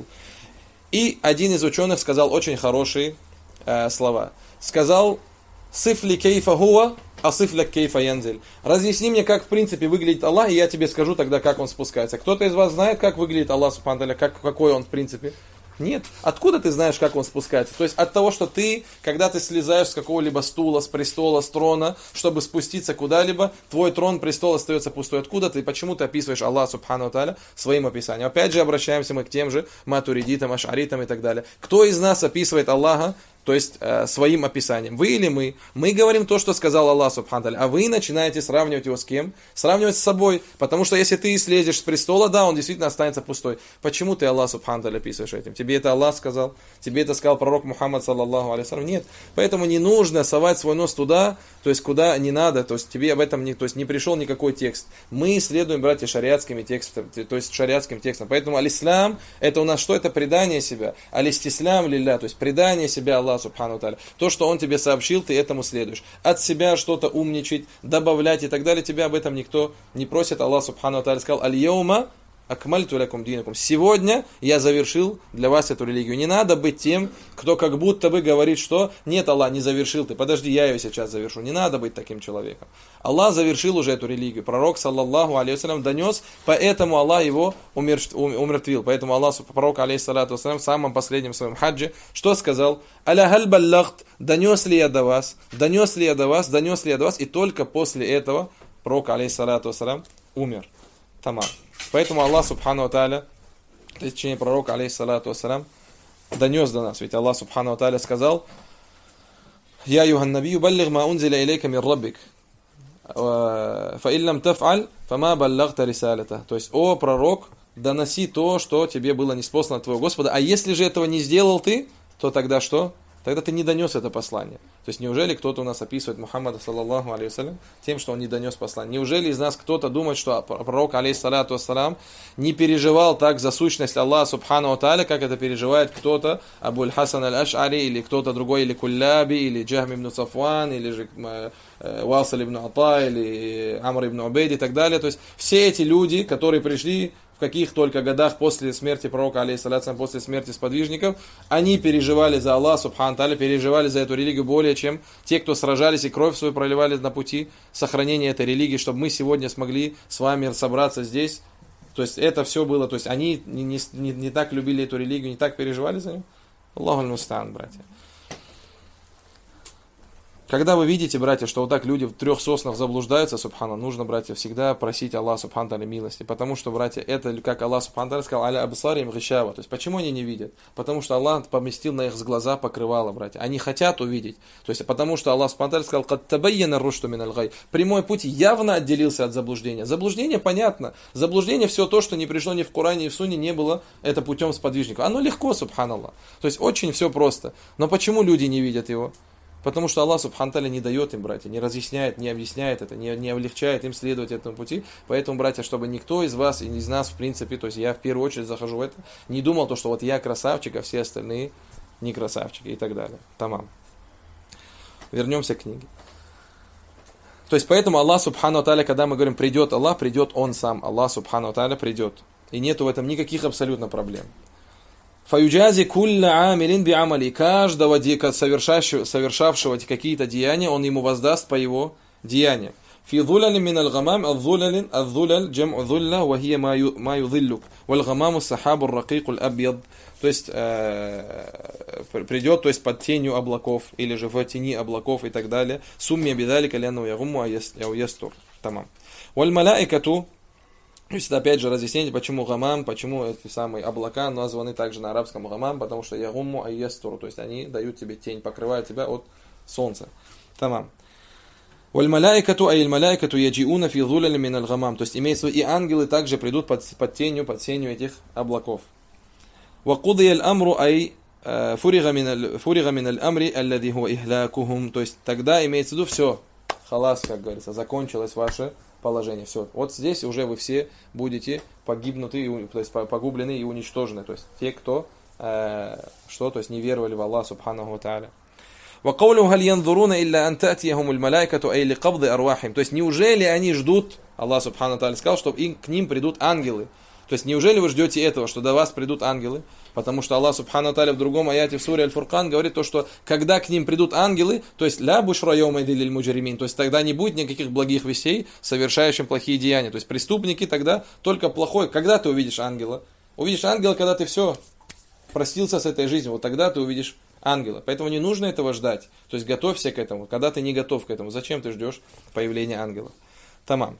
И один из ученых сказал очень хорошие э, слова. Сказал, сифли кейфа хуа, а сифляк кейфа янзиль. Разъясни мне, как в принципе выглядит Аллах, и я тебе скажу тогда, как он спускается. Кто-то из вас знает, как выглядит Аллах субхану ва тааля, как, какой он в принципе? Нет. Откуда ты знаешь, как он спускается? То есть от того, что ты, когда ты слезаешь с какого-либо стула, с престола, с трона, чтобы спуститься куда-либо, твой трон, престол остается пустой. Откуда ты, почему ты описываешь Аллах субхану ва тааля своим описанием? Опять же, обращаемся мы к тем же матуридитам, ашаритам и так далее. Кто из нас описывает Аллаха, то есть э, своим описанием? Вы или мы? Мы говорим то, что сказал Аллах субхану ва тааля, а вы начинаете сравнивать его с кем? Сравнивать с собой. Потому что если ты слезешь с престола, да, он действительно останется пустой. Почему ты Аллах субхану ва тааля описываешь этим? Тебе это Аллах сказал? Тебе это сказал пророк Мухаммад саллаллаху алейхи ва саллям? Нет. Поэтому не нужно совать свой нос туда, то есть куда не надо, то есть тебе об этом не, то есть не пришел никакой текст. Мы следуем, братья, шариатскими текстами, то есть шариатским текстом. Поэтому аль-ислам, это у нас что? Это предание себя. Аль-истислам лилля, то есть предание себя Аллаху субхану ва тааля. То, что он тебе сообщил, ты этому следуешь. От себя что-то умничать, добавлять и так далее, тебя об этом никто не просит. Аллах субхану ва тааля сказал, аль-йома акмальту лакум динакум. Сегодня я завершил для вас эту религию. Не надо быть тем, кто как будто бы говорит, что нет, Аллах не завершил ты. Подожди, я ее сейчас завершу. Не надо быть таким человеком. Аллах завершил уже эту религию. Пророк, саллаллаху алейхи вассалям, донес, поэтому Аллах его умертвил. Поэтому Аллах, пророк, алейхиссалату вассалям, в самом последнем своем хаджи, что сказал? Аля халь баллахт, донес ли я до вас, донес ли я до вас, донес ли я до вас. И только после этого пророк, алейхиссалату вассалям, умер. Тамам. Поэтому Аллах субхану ва тааля, точнее пророк, алейхиссалату вассалям, донес до нас. Ведь Аллах субхану ва тааля сказал, «Я юхан набию баллиг ма унзиля илейка мир раббик, фа иллям таф'аль, фама баллагта рисалата». То есть, о пророк, доноси то, что тебе было ниспослано от твоего Господа. А если же этого не сделал ты, то тогда что? Тогда ты не донес это послание. То есть неужели кто-то у нас описывает Мухаммада саллаллаху алейхи вассалям тем, что он не донес послание? Неужели из нас кто-то думает, что пророк алейхиссалату вассалям не переживал так за сущность Аллаха субхану ва тааля, как это переживает кто-то, Абуль Хасан аль-Аш'ари, или кто-то другой, или Кулляби, или Джахм ибн Сафван, или же Василь ибн Ата, или Амр ибн Убейд и так далее. То есть все эти люди, которые пришли в каких только годах после смерти пророка, алейхиссалату, после смерти сподвижников, они переживали за Аллах, субхану тааля, переживали за эту религию более, чем те, кто сражались и кровь свою проливали на пути сохранения этой религии, чтобы мы сегодня смогли с вами собраться здесь. То есть это все было, то есть они не, не, не так любили эту религию, не так переживали за нее. Аллаху аль-мустаан, братья. Когда вы видите, братья, что вот так люди в трех соснах заблуждаются, субхана, нужно, братья, всегда просить Аллаха, субхана тааля, милости. Потому что, братья, это, как Аллах, субхана тааля, сказал, аля абсарим гишава. То есть, почему они не видят? Потому что Аллах поместил на их глаза покрывало, братья. Они хотят увидеть. То есть, потому что Аллах, субхана тааля, сказал, кад табайяна рушту миналь гай. Прямой путь явно отделился от заблуждения. Заблуждение понятно. Заблуждение все то, что не пришло ни в Коране, ни в Сунне, не было это путем сподвижников. Оно легко, субханаллах. То есть, очень все просто. Но почему люди не видят его? Потому что Аллах, субхану тааля, не дает им, братья, не разъясняет, не объясняет это, не, не облегчает им следовать этому пути. Поэтому, братья, чтобы никто из вас и из нас, в принципе, то есть я в первую очередь захожу в это, не думал, то, что вот я красавчик, а все остальные не красавчики и так далее. Тамам. Вернемся к книге. То есть, поэтому Аллах, субхану тааля, когда мы говорим, придет Аллах, придет Он сам. Аллах, субхану тааля, придет. И нету в этом никаких абсолютно проблем. Фаюджази кулля амилин би амали. Каждого совершавшего, совершавшего какие-то деяния, он ему воздаст по его деяниям. Фи зулалин мин аль-гамам, аль-зулалин, аль-зулаль, джам'у зулла, ва хия ма юзиллук. Валь-гамаму сахабу ракику аль-абьяд. То есть, э, придет, то есть, под тенью облаков, или же в тени облаков и так далее. Сумми бидалика ляну ягумму аястур. Тамам. Валь-маляикату. То есть это опять же разъяснение, почему гамам, почему эти самые облака названы также на арабском гамам, потому что ягумму айястуру, то есть они дают тебе тень, покрывают тебя от солнца. Тамам. Валь маляикату ай маляикату яджиуна фи зулалин мин аль-гамам, то есть имеется в виду и ангелы также придут под, под тенью, под тенью этих облаков. Ва кудия аль-амру ай фурига мин аль-амри аллади хуа ихлакухум, то есть тогда имеется в виду все, халас, как говорится, закончилось ваше положение. Все. Вот здесь уже вы все будете погибнуты, то есть погублены и уничтожены. То есть те, кто э, что, то есть не веровали в Аллах субханаху ва тааля. وَقَوْلُهُ هَلْ يَنْظُرُونَ إِلَّا أَنْ تَأْتِيَهُمُ الْمَلَائِكَةُ أَيْ لِقَبْضِ أَرْوَاحِهِمْ. То есть неужели они ждут, Аллах субханаху ва тааля сказал, что им, к ним придут ангелы. То есть неужели вы ждете этого, что до вас придут ангелы? Потому что Аллах субхану тааля в другом аяте в суре Аль-Фуркан говорит то, что когда к ним придут ангелы, то есть ля бушра йома идиль муджримин, то есть тогда не будет никаких благих вестей, совершающим плохие деяния. То есть преступники тогда только плохой. Когда ты увидишь ангела? Увидишь ангела, когда ты все простился с этой жизнью, вот тогда ты увидишь ангела. Поэтому не нужно этого ждать. То есть готовься к этому. Когда ты не готов к этому, зачем ты ждешь появления ангела? Тамам.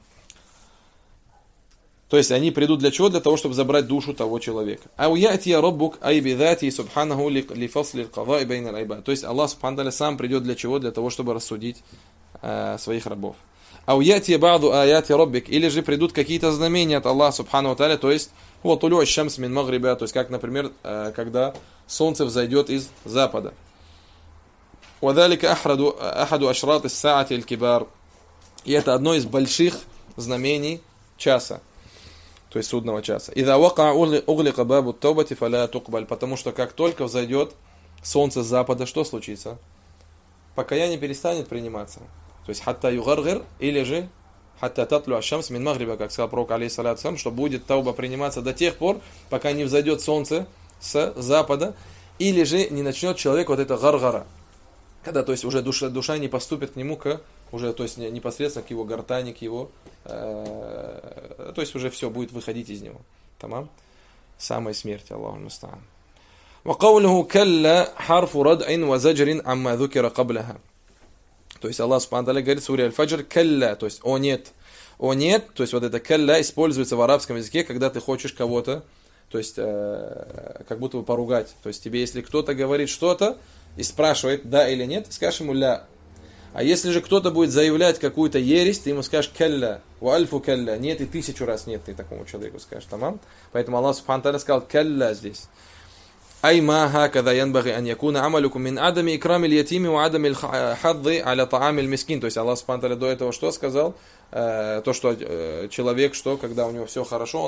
То есть они придут для чего? Для того, чтобы забрать душу того человека. А уятия роббук айбидати субханаху лифасли аль-кадаи байна аль-айбад. То есть Аллах субхану тааля сам придет для чего? Для того, чтобы рассудить э, своих рабов. А уятия ба'ду аяти роббик. Или же придут какие-то знамения от Аллаха субхану тааля. То есть вот улю аш-шамс мин магриба. То есть как, например, э, когда солнце взойдет из запада. Вадалика ахраду ахаду ашрат ас-саати аль-кибар. И это одно из больших знамений часа. То есть судного часа. «Ида вака углика бабу таубати фаля тукбаль». Потому что как только взойдет солнце с запада, что случится? Покаяние перестанет приниматься. То есть «хатта югаргир» или же «хатта татлю аш-шамс мин магриба», как сказал пророк, алейхиссалату вассалям, что будет тауба приниматься до тех пор, пока не взойдет солнце с запада, или же не начнет человек вот это гаргара. Когда, то есть, уже душа, душа не поступит к нему, к, уже, то есть, непосредственно к его гортани, к его, э, то есть, уже все будет выходить из него. Тамам? Самая смерть, Аллаху муста'ан. وَقَوْلُهُ كَلَّ حَرْفُ رَدْعٍ وَزَجْرٍ عَمَّا ذُكِرَ قَبْلَهَا. То есть, Аллах субхану тааля говорит в суре Аль-Фаджр, «Калля», то есть, «о нет». «О нет», то есть, вот это «калля» используется в арабском языке, когда ты хочешь кого-то, то есть, э, как будто бы поругать. То есть, тебе, если кто-то говорит что-то, и спрашивает, да или нет, ты скажешь ему ля. А если же кто-то будет заявлять какую-то ересь, ты ему скажешь калля, ва альфу калля. Нет, и тысячу раз нет, ты такому человеку скажешь. Тамам? Поэтому Аллах субхану тааля сказал калля здесь. Ай ма хакада янбаги ан якуна амалюкум мин адами икрами льятими ва адами хадды аля таами мискин. То есть Аллах субхану тааля до этого что сказал? Э, то, что э, человек, что когда у него все хорошо, он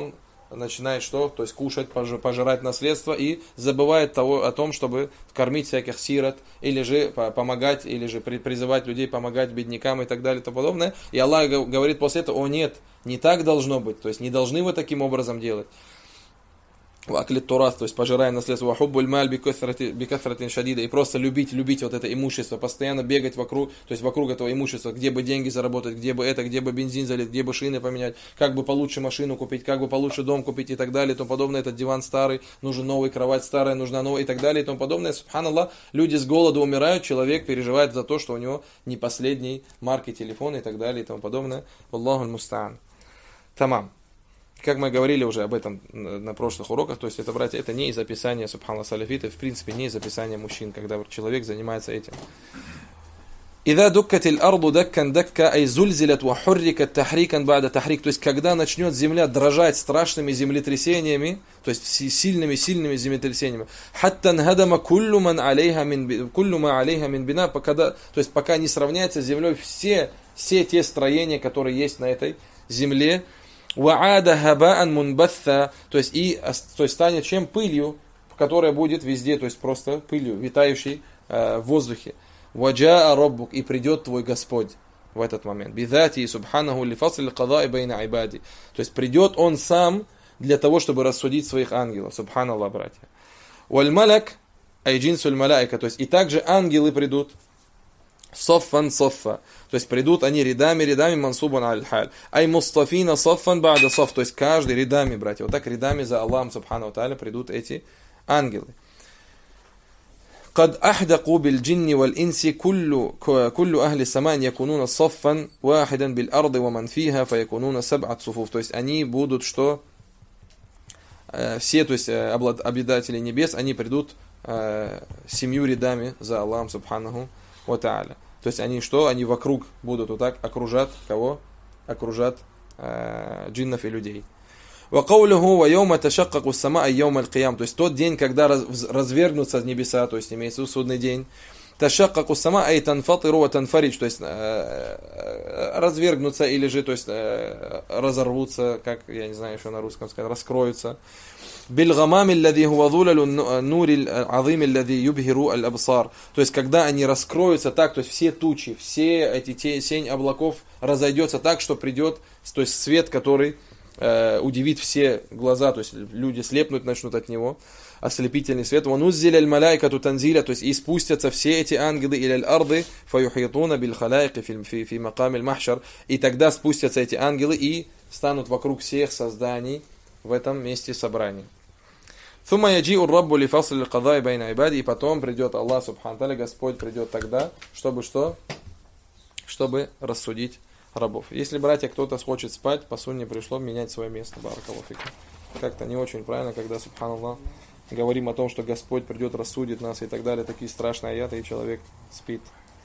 начинает что? То есть кушать, пожирать наследство и забывает того, о том, чтобы кормить всяких сирот, или же помогать, или же призывать людей помогать беднякам и так далее и тому подобное. И Аллах говорит после этого: о нет, не так должно быть, то есть не должны вы таким образом делать. Ваклит турас, то есть пожирая наследство, вахуббуль маль бикафратин шадида, и просто любить, любить вот это имущество, постоянно бегать вокруг, то есть вокруг этого имущества, где бы деньги заработать, где бы это, где бы бензин залить, где бы шины поменять, как бы получше машину купить, как бы получше дом купить и так далее и тому подобное. Этот диван старый, нужен новый, кровать старая, нужна новая и так далее и тому подобное. Субханаллах, люди с голоду умирают, человек переживает за то, что у него не последней марки телефона и так далее и тому подобное. Аллаху аль-мустаан. Тамам. Как мы говорили уже об этом на прошлых уроках, то есть это, братья, это не из описания, субханаллах, салафиты, в принципе, не из описания мужчин, когда человек занимается этим. «Ида дуккатил арду даккан дакка, ай зульзилят ва хуррикат тахрикан бада тахрик». То есть, когда начнет земля дрожать страшными землетрясениями, то есть сильными-сильными землетрясениями, «хаттан хадама куллу ма алейха мин бина», то есть, пока не сравняется с землей все, все те строения, которые есть на этой земле, «Ва'ада хаба'ан мунбатха», то есть, и то есть, станет чем? Пылью, которая будет везде, то есть просто пылью, витающей э, в воздухе. «Ваджа'a раббук», и придет твой Господь в этот момент. «Бидати субханаху лифасл када'i байна айбади». То есть придет он сам для того, чтобы рассудить своих ангелов. Субханаллах, братья. «Валь маляк айджинсуль маляйка», то есть и также ангелы придут. Соффан соффа, то есть придут они рядами, рядами мансубан аль-халь. Ай мустафина соффан ба'да соф, то есть каждый рядами, братья. Вот так рядами за Аллахом субхану тааля придут эти ангелы. قد أحدقوا بالجن والإنس كل كل أهل السماء يكونون صفا واحدا بالأرض ومن فيها فيكونون سبعة صفوف. То есть они будут что? Все, то есть обладатели небес, они придут семью рядами за Аллахом субханаху ва тааля. То есть они что? Они вокруг будут вот так окружат кого? Окружат э, джиннов и людей. وَقَوْلُهُ وَيَوْمَ تَشَقَّقُ السَّمَاءَ يَوْمَ الْقِيَامِ. То есть тот день, когда раз, развергнутся небеса, то есть имеется в виду судный день. تَشَقَّقُ السَّمَاءَ أي تَنْفَطِرُ وَتَنْفَرِجُ. То есть э, развергнутся или же то есть, э, разорвутся, как я не знаю еще на русском сказать, раскроются. بالغمام الذي هو ظلل النور العظيم الذي يبهر الأبصار. То есть когда они раскроются так, то есть все тучи, все эти тень облаков разойдется так, что придет, то есть свет, который э, удивит все глаза, то есть люди слепнуть начнут от него, ослепительный свет. وَنُزِّلَ الْمَلَائِكَةُ تَنْزِيلًا. То есть и спустятся все эти ангелы إِلَى الْأَرْضِ فَيُحِيطُونَ بِالْخَلَائِقِ فِي فِي مَقَامِ الْمَحْشَرِ. И тогда спустятся эти ангелы и станут вокруг всех созданий в этом месте собрания. ثم يجيء الرب لفصل القضاء بين عباده. И потом придет Аллах субхану тааля, Господь придет тогда, чтобы что? Чтобы рассудить рабов. Если, братья, кто-то хочет спать, по сунне пришло менять свое место. Баракаллаху фикум. Как-то не очень правильно, когда, субханаллах, говорим о том, что Господь придет, рассудит нас и так далее, такие страшные аяты, и человек спит.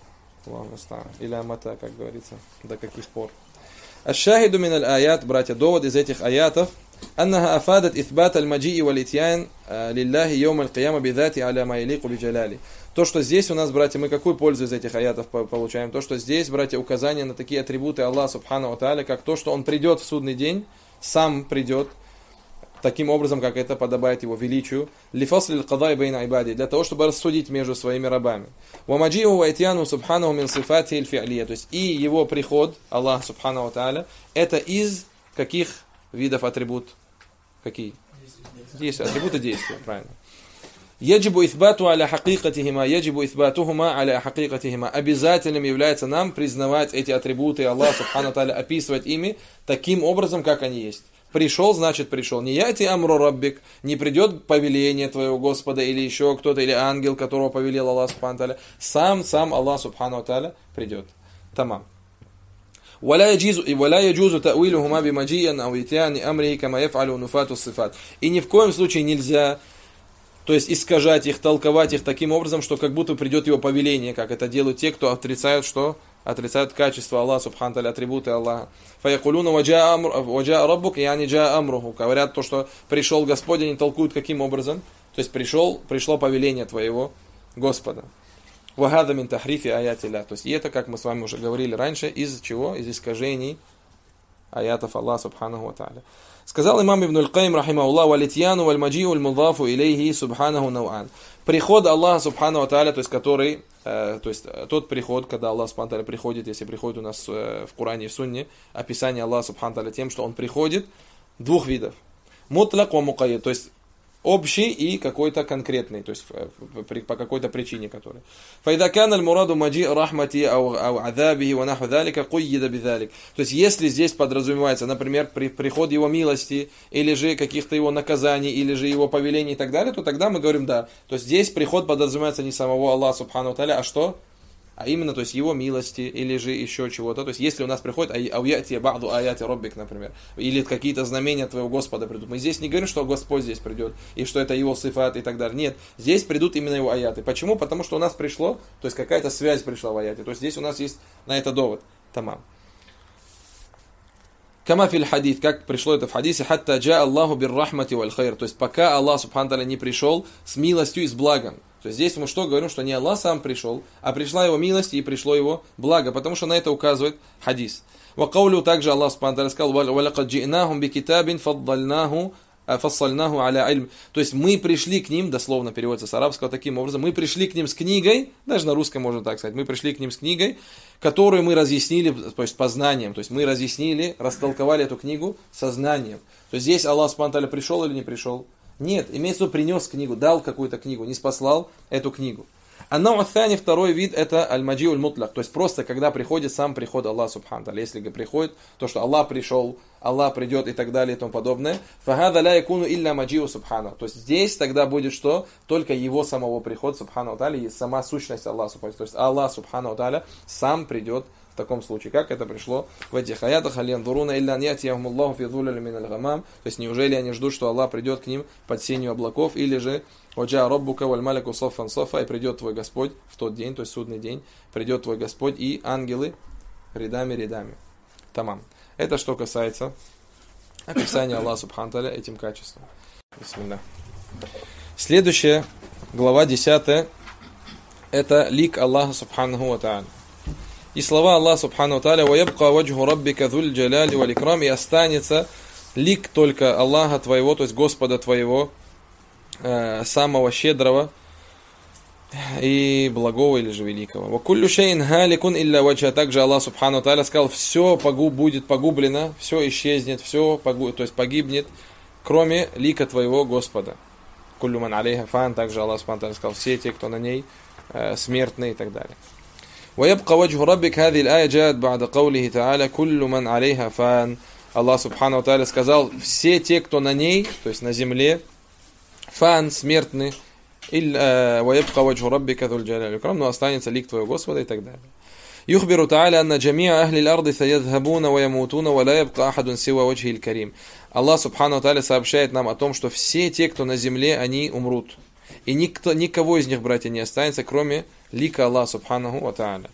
Или амата, как говорится, до каких пор. Аш-шахиду мин аль-аят, братья, довод из этих аятов, أنها أفادت إثبات المجيء والإتيان لله يوم القيامة بذاته على ما يليق بجلاله. То, что здесь у нас, братья, мы какую пользу из этих аятов получаем? То, что здесь, братья, указание на такие атрибуты Аллаха субхану ва тааля, как то, что Он придет в судный день, сам придет, таким образом, как это подобает Его величию, لِفَصْلِ الْقَضَاءِ بَيْنَ عِبَادِهِ, для того, чтобы рассудить между своими рабами. وَمَجِيهُ وَإِتْيَانُهُ سُبْحَانَهُ مِنْ صِفَاتِهِ الْفِعْلِيَّةِ. То есть и Его приход, Аллах субхану ва тааля, это из каких видов атрибут? Какие? Действия. Атрибуты действия, правильно. Яджибу исбату аля хакикатихима, яджибу исбатухума аля хакикатихима. Обязательным является нам признавать эти атрибуты Аллаха субхану тааля, описывать ими таким образом, как они есть. Пришел, значит пришел. Не яти амру раббик, не придет повеление твоего Господа или еще кто-то, или ангел, которого повелел Аллах субхану тааля. Сам, сам Аллах субхану тааля придет. Тамам. ولا يجوز ولا يجوز تأويلهما بمجيء أو إتيان أمره كما يفعل نفاة الصفات. И ни в коем случае нельзя, то есть искажать их, толковать их таким образом, что как будто придет его повеление, как это делают те, кто отрицают, что отрицают качество Аллаха субхану тааля, атрибуты Аллаха. فيقولون وجاء ربك يعني جاء أمره. Говорят то, что пришел Господь, они толкуют каким образом? То есть пришел, пришло повеление твоего Господа. وَهَذَا مِنْ تَحْرِيفِ آيَاتِ اللَّهِ. То есть и это, как мы с вами уже говорили раньше, из чего? Из искажений аятов Аллаха субханаху ва тааля. Сказал имам Ибн аль-Каим рахимахуллах: «Валитьяну валь-маджиу аль-мудафу илейхи субханаху науан». Приход Аллаха субханаху ва тааля, то есть который, э, то есть тот приход, когда Аллах субханаху ва тааля приходит, если приходит у нас э, в Коране и в Сунне, описание Аллаха субханаху ва тааля тем, что он приходит, двух видов. Мутляк ва мукайяд, то есть общий и какой-то конкретный, то есть по какой-то причине, который. فإذا كان المراد مجيء رحمتي أو أو عذابه ونحو ذلك قيد بذلك. То есть если здесь подразумевается, например, при, приход его милости, или же каких-то его наказаний, или же его повелений и так далее, то тогда мы говорим да. То есть здесь приход подразумевается не самого Аллаха субхану ва тааля, а что? А именно, то есть его милости, или же еще чего-то. То есть если у нас приходит ауяти ба'ду аяти роббик, например, или какие-то знамения твоего Господа придут, мы здесь не говорим, что Господь здесь придет, и что это его сифат и так далее. Нет, здесь придут именно его аяты. Почему? Потому что у нас пришло, то есть какая-то связь пришла в аяте. То есть здесь у нас есть на это довод. Тамам. Кама фил хадис, как пришло это в хадисе, хатта джа Аллаху бир рахмати валь хайр. То есть пока Аллах субхану тааля не пришел с милостью и с благом. То есть здесь мы что говорим, что не Аллах сам пришел, а пришла его милость и пришло его благо, потому что на это указывает хадис. Ва каулю также Аллах субхану тааля сказал: «Валакад джи'нахум бикитабин фаддальнаху фассальнаху аля ильм». То есть мы пришли к ним, дословно переводится с арабского таким образом, мы пришли к ним с книгой, даже на русском можно так сказать, мы пришли к ним с книгой, которую мы разъяснили, то есть познанием, то есть мы разъяснили, растолковали эту книгу сознанием. То есть здесь Аллах субхану тааля пришел или не пришел? Нет, имеется в виду, принес книгу, дал какую-то книгу, не спаслал эту книгу. А нау'аthani, второй вид, это аль-маджиу аль-мутляк, то есть просто когда приходит сам приход Аллаха субхану тааля. Если приходит, то что Аллах пришел, Аллах придет и так далее и тому подобное. Фахада ля якуну илля маджиу субхану. То есть здесь тогда будет что? Только его самого приход субхану тааля и сама сущность Аллаха субхану. То есть Аллах субхану тааля сам придет в таком случае, как это пришло в этих аятах. То есть неужели они ждут, что Аллах придет к ним под сенью облаков, или же «Ваджа роббука валь маляку соффан соффа», и придет твой Господь в тот день, то есть судный день, придет твой Господь и ангелы рядами-рядами. Тамам. Это что касается описания Аллаха субхану тааля этим качеством. Бисмилlah. Следующая, глава десятая, это лик Аллаха субханаху ва тааля. И слова Аллаха субхану ва тааля: «Ваябка ваджху раббика зуль джаляли валь икрам», и останется лик только Аллаха твоего, то есть Господа твоего, э, самого щедрого и благого, или же великого. «Ва куллю шейин халикун илля ваджха», также Аллах субхану ва тааля сказал: все погуб, будет погублено, все исчезнет, все погуб, то есть погибнет, кроме лика твоего Господа. «Куллю ман алейха фан», также Аллах субхану ва тааля сказал: все те, кто на ней, э, смертные и так далее. ويبقى وجه ربك هذه الآية جاءت بعد قوله تعالى كل من عليها فان. Аллах субхану ва тааля сказал: все те, кто на ней, то есть на земле, фан, смертны, ويبقى وجه ربك ذو الجلال والإكرام, но останется лик твоего Господа и так далее. يخبر تعالى أن جميع أهل الأرض سيذهبون ويموتون ولا يبقى أحد سوى وجهه الكريم. Аллах субхану ва тааля сообщает нам о том, что все те, кто на земле, они умрут. И никто, никого из них, братья, не останется, кроме лика Аллаха субханаху ва тааля.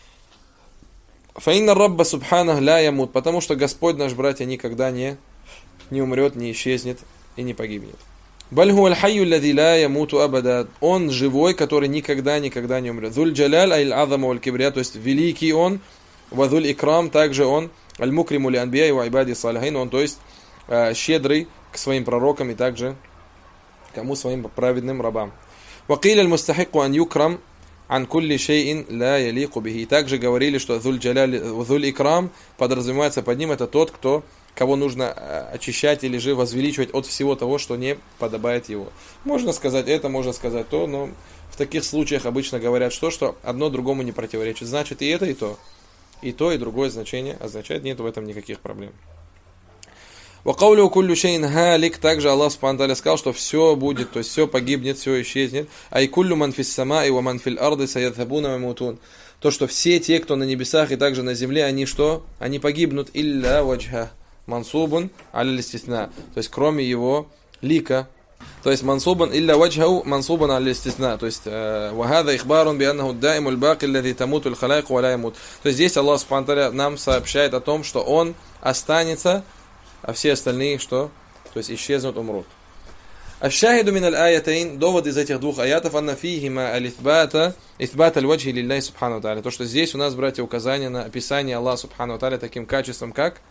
Фаинна рабба субханах ля ямут, потому что Господь наш, братья, никогда не, не умрет, не исчезнет и не погибнет. Бальху аль-хайю лади ля ямуту абада. Он живой, который никогда-никогда не умрет. Зуль джаляль аль-азама валь-кибрия, то есть великий он, вазуль икрам, также он, аль-мукриму ли анбия ва ибади салихин, он, то есть щедрый к своим пророкам и также кому своим праведным рабам. Вакиль аль-мустахику ан юкрам ан кулли шейин ла ялику бихи. Также говорили, что зуль джаляль, зуль икрам подразумевается под ним, это тот, кто, кого нужно очищать или же возвеличивать от всего того, что не подобает его. Можно сказать это, можно сказать то, но в таких случаях обычно говорят, что, что одно другому не противоречит. Значит и это, и то. И то, и другое значение означает, нет в этом никаких проблем. وَقَوْلُهُ كُلُّ شَيْءٍ هَالِكٍ, также Аллах субхану ва тааля сказал, что все будет, то есть все погибнет, все исчезнет. «Ай куллю ман фис самаи ва ман фил арды саядхабуна ва ямутун». То, что все те, кто на небесах и также на земле, они что? Они погибнут. «Илля ваджха мансубун аля листисна». То есть кроме его лика. То есть мансубан илля ваджхау мансубан аля листисна. То есть «Вахада ихбарун бианнаху дайму аль-баки аллади тамуту аль-халайк ва ла ямут». То есть здесь Аллах субхану ва тааля нам сообщает о том, что он останется, а все остальные что? То есть исчезнут, умрут. Аш-шахиду мин аль-аятайн, довод из этих двух аятов, анна фихима аль-итбата, итбат аль-ваджхи лилляхи субхану ва тааля. То, что здесь у нас, братья, указание на описание Аллаха субхану ва тааля таким качеством, как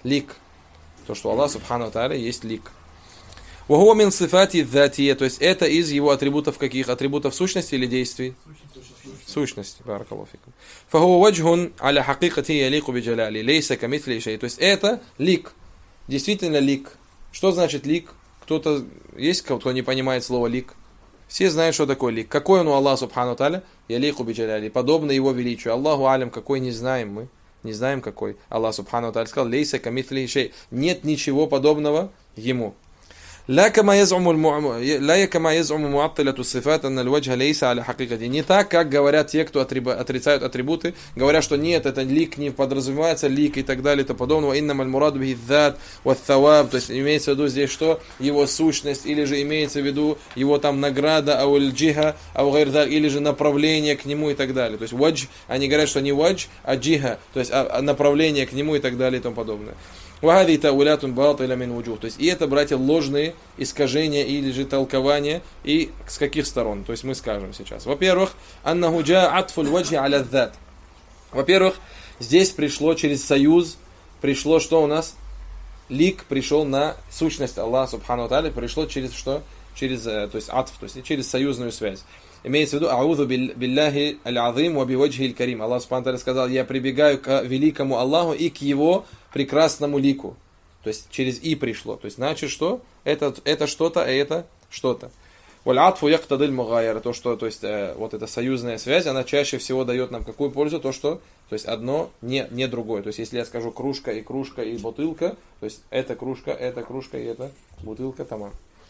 лик. То, что Аллах Субхану Тааля есть лик. Вахуа мин сифати дзатия, то есть это из его атрибутов каких? Атрибутов сущности или действий? Сущности. Баракаллаху. Фахуа ваджхун аля хакикати ялику биджаляли, лейса камитли шей. То есть это лик. Действительно лик. Что значит лик? Кто-то есть, кто не понимает слово лик? Все знают, что такое лик. Какой он у Аллаха Субхану Тааля? Ялику биджаляли. Подобно его величию. Аллаху алям, какой не знаем мы. Не знаем какой. Аллах Субхану Тааля сказал, лейса камитли шей. Нет ничего подобного ему. لا كما يزعم المع... لا كما يزعم معطلة الصفات أن الوجه ليس على حقيقته. Не так, как говорят те, кто отрицают атрибуты, говорят, что нет, это лик, не подразумевается лик и так далее и тому подобное. إنما المراد به الذات والثواب, то есть имеется в виду здесь что? Его сущность, или же имеется в виду его там награда, ау аль-джиха, ау гайр залик, или же направление к нему и так далее. То есть вадж, они говорят, что не вадж, а джиха, то есть направление к нему и так далее и тому подобное. وهذه تأويلات باطلة من وجوه. То есть и это, братья, ложные искажения или же толкования, и с каких сторон? То есть мы скажем сейчас. Во-первых, أنه جاء عطف الوجه على الذات. Во-первых, здесь пришло через союз, пришло что у нас? Лик пришел на сущность Аллаха Субхану Тааля, пришло через что? Через, то есть атф, то есть через союзную связь. Имеется в виду аузу билляхи аль-азим ва биваджхи аль-карим. Аллах Субхану Тааля сказал, я прибегаю к великому Аллаху и к его прекрасному лику. То есть через и пришло. То есть значит что? Это, это что-то, а это что-то. Валь-атфу яктадиль мугайяра. То, что, то есть э, вот эта союзная связь, она чаще всего дает нам какую пользу? То, что то есть одно не, не другое. То есть если я скажу кружка и кружка и бутылка, то есть это кружка, это кружка и это бутылка, тамам.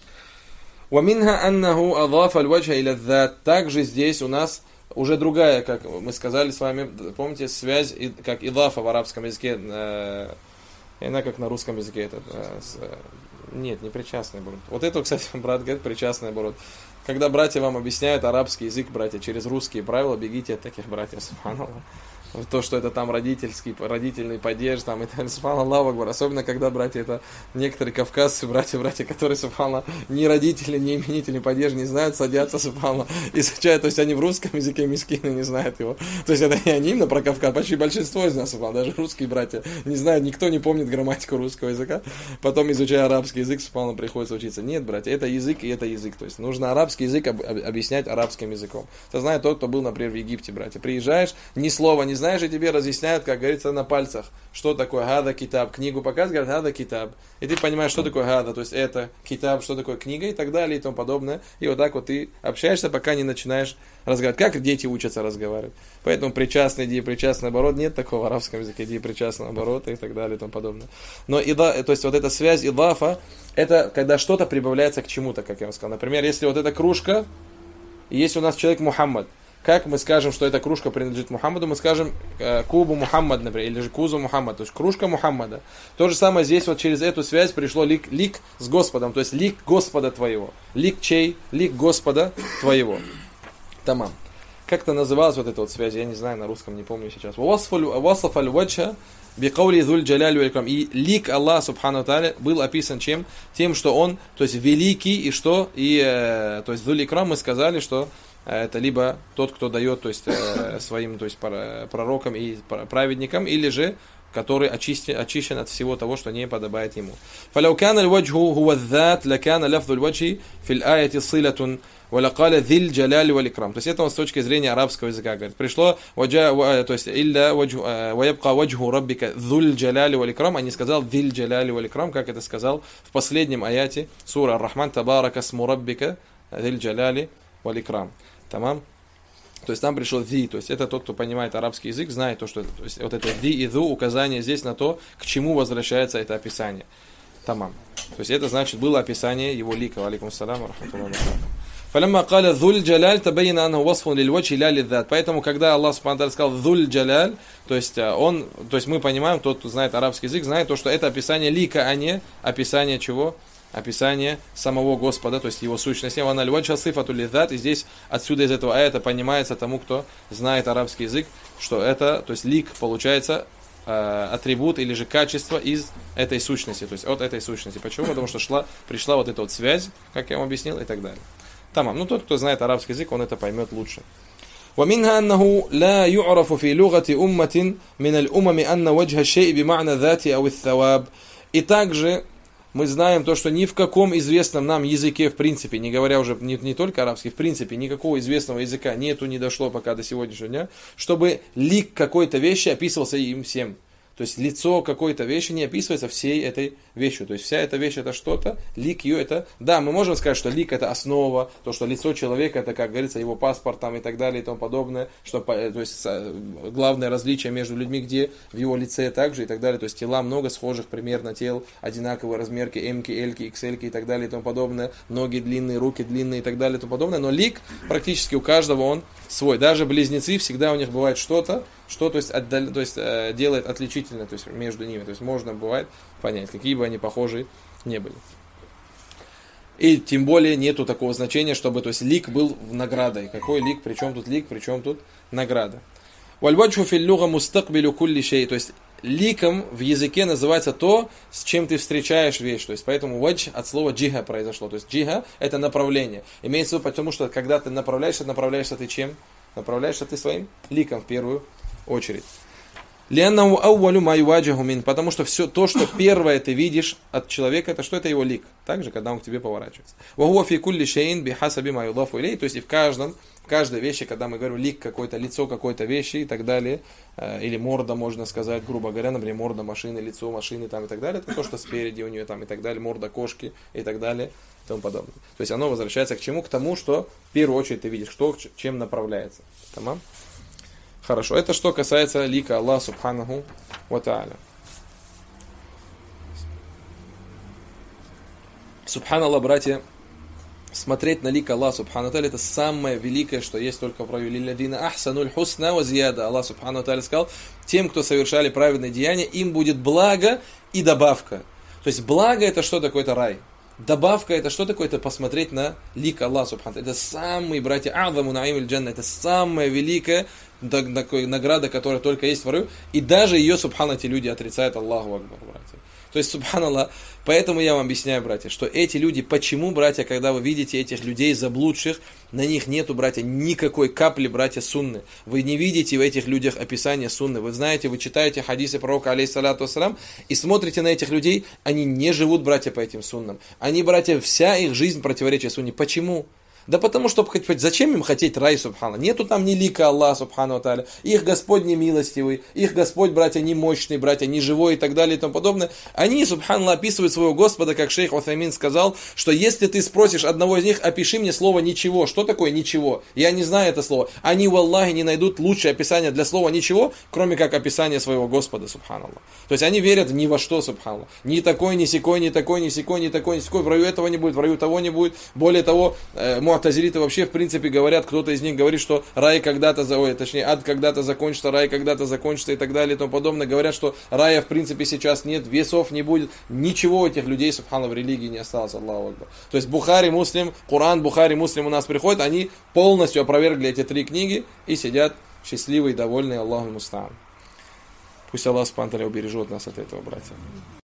وَمِنْهَا أَنَّهُ أَضَافَ الْوَجْهَ إِلَى الذَّاتِ. Также здесь у нас уже другая, как мы сказали с вами, помните, связь, как идафа в арабском языке, э, она как на русском языке, это, э, с, э, нет, не причастный оборот. Вот это, кстати, брат говорит, причастный оборот. Когда братья вам объясняют арабский язык, братья, через русские правила, бегите от таких братьев, субханаллах. То, что это там родительский, родительный падеж, там и так далее, субханаллах акбар. Особенно, когда братья, это некоторые кавказцы, братья, братья, которые, субханаллах, ни родители, ни именители падеж не знают, садятся, субханаллах, изучают, то есть они в русском языке мискины не знают его. То есть это не они именно про Кавказ, почти большинство из нас, субханаллах, даже русские братья не знают, никто не помнит грамматику русского языка, потом, изучая арабский язык, субханаллах, приходится учиться. Нет, братья, это язык и это язык, то есть нужно арабский язык об, об, объяснять арабским языком. Это знает тот, кто был, например, в Египте, братья. Приезжаешь, ни слова не знаешь, и тебе разъясняют, как говорится, на пальцах, что такое гада китаб. Книгу показывают, говорят, гада китаб. И ты понимаешь, что такое гада, то есть это китаб, что такое книга и так далее и тому подобное. И вот так вот ты общаешься, пока не начинаешь разговаривать. Как дети учатся разговаривать. Поэтому причастный, деепричастный оборот, нет такого в арабском языке, деепричастного оборота и так далее и тому подобное. Но ида, то есть вот эта связь идафа, это когда что-то прибавляется к чему-то, как я вам сказал. Например, если вот эта кружка, и есть у нас человек Мухаммад, как мы скажем, что эта кружка принадлежит Мухаммаду? Мы скажем э, кубу Мухаммад, например, или же кузу Мухаммад, то есть кружка Мухаммада. То же самое здесь вот через эту связь пришло лик, лик с Господом, то есть лик Господа твоего. Лик чей? Лик Господа твоего. Тамам. Как-то называлась вот эта вот связь, я не знаю, на русском не помню сейчас. Васаф аль-ваджха бикаули зуль джаляли ва икрам. И лик Аллаха Субхану Тааля был описан чем? Тем, что он, то есть великий, и что? И, э, то есть зуль икрам мы сказали, что это либо тот, кто дает, то есть э, своим, то есть пророкам и праведникам, или же который очистен, очищен от всего того, что не подобает ему. فَلَوْ كَانَ الْوَجْهُ هُوَ الذَّاتِ لَكَانَ لَفْظُ الْوَجْهِ فِي الْآيَةِ صِلَةٌ وَلَقَالَ ذِي الْجَلَالِ وَالْإِكْرَامِ. То есть это он с точки зрения арабского языка говорит. Пришло, то есть إِلَّا وَيَبْقَى وَجْهُ رَبِّكَ ذُو الْجَلَالِ وَالْإِكْرَامِ, а не сказал ذِي الْجَلَالِ وَالْإِكْرَامِ, как это сказал в последнем аяте сура Ар-Рахман, تَبَارَكَ اسْمُ رَبِّكَ ذِي الْجَلَالِ وَالْإِكْرَامِ. Тамам. То есть там пришел зи, то есть это тот, кто понимает арабский язык, знает то, что это, то есть вот это зи и зу, указание здесь на то, к чему возвращается это описание. Тамам. То есть это значит было описание его лика. Алейкум ассалам ва рахматуллахи ва баракатуху. فلما قال ذو الجلال تبين أنه وصف للوجه لا للذات. Поэтому когда Аллах Субхану ва Тааля сказал ذو الجلال, то есть он, то есть мы понимаем, тот, кто знает арабский язык, знает то, что это описание лика, а не описание чего? Описание самого Господа, то есть его сущности. И здесь отсюда из этого аята понимается тому, кто знает арабский язык, что это, то есть лик, получается э, атрибут или же качество из этой сущности, то есть от этой сущности. Почему? Потому что шла, пришла вот эта вот связь, как я вам объяснил, и так далее. Тамам. Ну, тот, кто знает арабский язык, он это поймет лучше. ومنها أنه لا يعرف في لغة أمة من الأمم أن وجه الشيء بمعنى ذات أو الثواب. И также мы знаем то, что ни в каком известном нам языке, в принципе, не говоря уже не, не только арабский, в принципе, никакого известного языка нету, не дошло пока до сегодняшнего дня, чтобы лик какой-то вещи описывался им всем. То есть лицо какой-то вещи не описывается всей этой вещью. То есть вся эта вещь это что-то, лик ее это... Да, мы можем сказать, что лик это основа, то, что лицо человека это, как говорится, его паспорт там, и так далее и тому подобное. Что, то есть главное различие между людьми, где в его лице также и так далее. То есть тела много схожих примерно тел, одинаковые размерки, М-ки, Л-ки, икс эль-ки и так далее и тому подобное. Ноги длинные, руки длинные и так далее и тому подобное. Но лик практически у каждого он свой. Даже близнецы всегда у них бывает что-то, что то есть, отдал, то есть э, делает отличительно, то есть между ними. То есть можно бывает понять, какие бы они похожи не были. И тем более нету такого значения, чтобы то есть лик был наградой. Какой лик? Причем тут лик, причем тут награда. Вальваджху фил луга мустакбилю кулли шей. То есть ликом в языке называется то, с чем ты встречаешь вещь. То есть поэтому вадж от слова джиха произошло. То есть джиха это направление. Имеется в виду, потому что когда ты направляешься, направляешься ты чем? Направляешься ты своим ликом в первую очередь. Лианнаху аувалю ма юваджиху мин, потому что все то, что первое ты видишь от человека, это что? Это его лик. Также, когда он к тебе поворачивается. Ва хуа фи кулли шейин бихасаби ма юдафу илей, то есть и в каждом, в каждой вещи, когда мы говорим лик какой-то, лицо какой-то вещи и так далее, или морда, можно сказать, грубо говоря, например, морда машины, лицо машины там и так далее, это то, что спереди у нее там и так далее, морда кошки и так далее и тому подобное. То есть оно возвращается к чему? К тому, что в первую очередь ты видишь, что чем направляется. Тамам? Хорошо, это что касается лика Аллаха Субханаху ва Тааля. Субханаллах, братья, смотреть на лик Аллаха Субхану Тааля это самое великое, что есть только в раю. Лилладина ахсануль хусна ва зияда. Аллах Субхану Тааля сказал, тем, кто совершали праведные деяния, им будет благо и добавка. То есть благо это что такое? Это рай. Добавка это что такое? Это посмотреть на лик Аллаха Субхану. Это самый, братья, а'заму на'имиль джанна. Это самая великая награда, которая только есть в раю. И даже ее, субхана, эти люди отрицают. Аллаху акбар, братья. То есть, субханаллах, поэтому я вам объясняю, братья, что эти люди, почему, братья, когда вы видите этих людей заблудших, на них нету, братья, никакой капли, братья, сунны. Вы не видите в этих людях описания сунны. Вы знаете, вы читаете хадисы пророка, алейхиссалату вассалям, и смотрите на этих людей, они не живут, братья, по этим суннам. Они, братья, вся их жизнь противоречит сунне. Почему? Да потому что, зачем им хотеть рай, субхана? Нету там ни лика Аллаха, субхану тааля. Их Господь не милостивый, их Господь, братья, не мощный, братья, не живой и так далее и тому подобное. Они, субханаллах, описывают своего Господа, как шейх Утхаймин сказал, что если ты спросишь одного из них, опиши мне слово «ничего». Что такое «ничего»? Я не знаю это слово. Они, валлахи, не найдут лучшее описание для слова «ничего», кроме как описание своего Господа, субханаллах. То есть они верят ни во что, субханаллах. Ни такой, ни сякой, ни такой, ни сякой, ни такой, ни сякой. В раю этого не будет, в раю того не будет. Более того, му'тазилиты вообще в принципе говорят, кто-то из них говорит, что рай когда-то, ой, точнее ад когда-то закончится, рай когда-то закончится и так далее и тому подобное. Говорят, что рая в принципе сейчас нет, весов не будет, ничего у этих людей, субхана, в религии не осталось, Аллаху акбар. То есть Бухари, Муслим, Коран, Бухари, Муслим у нас приходят, они полностью опровергли эти три книги и сидят счастливые и довольные, Аллаху муста'ан. Пусть Аллах субхана убережет нас от этого, братья.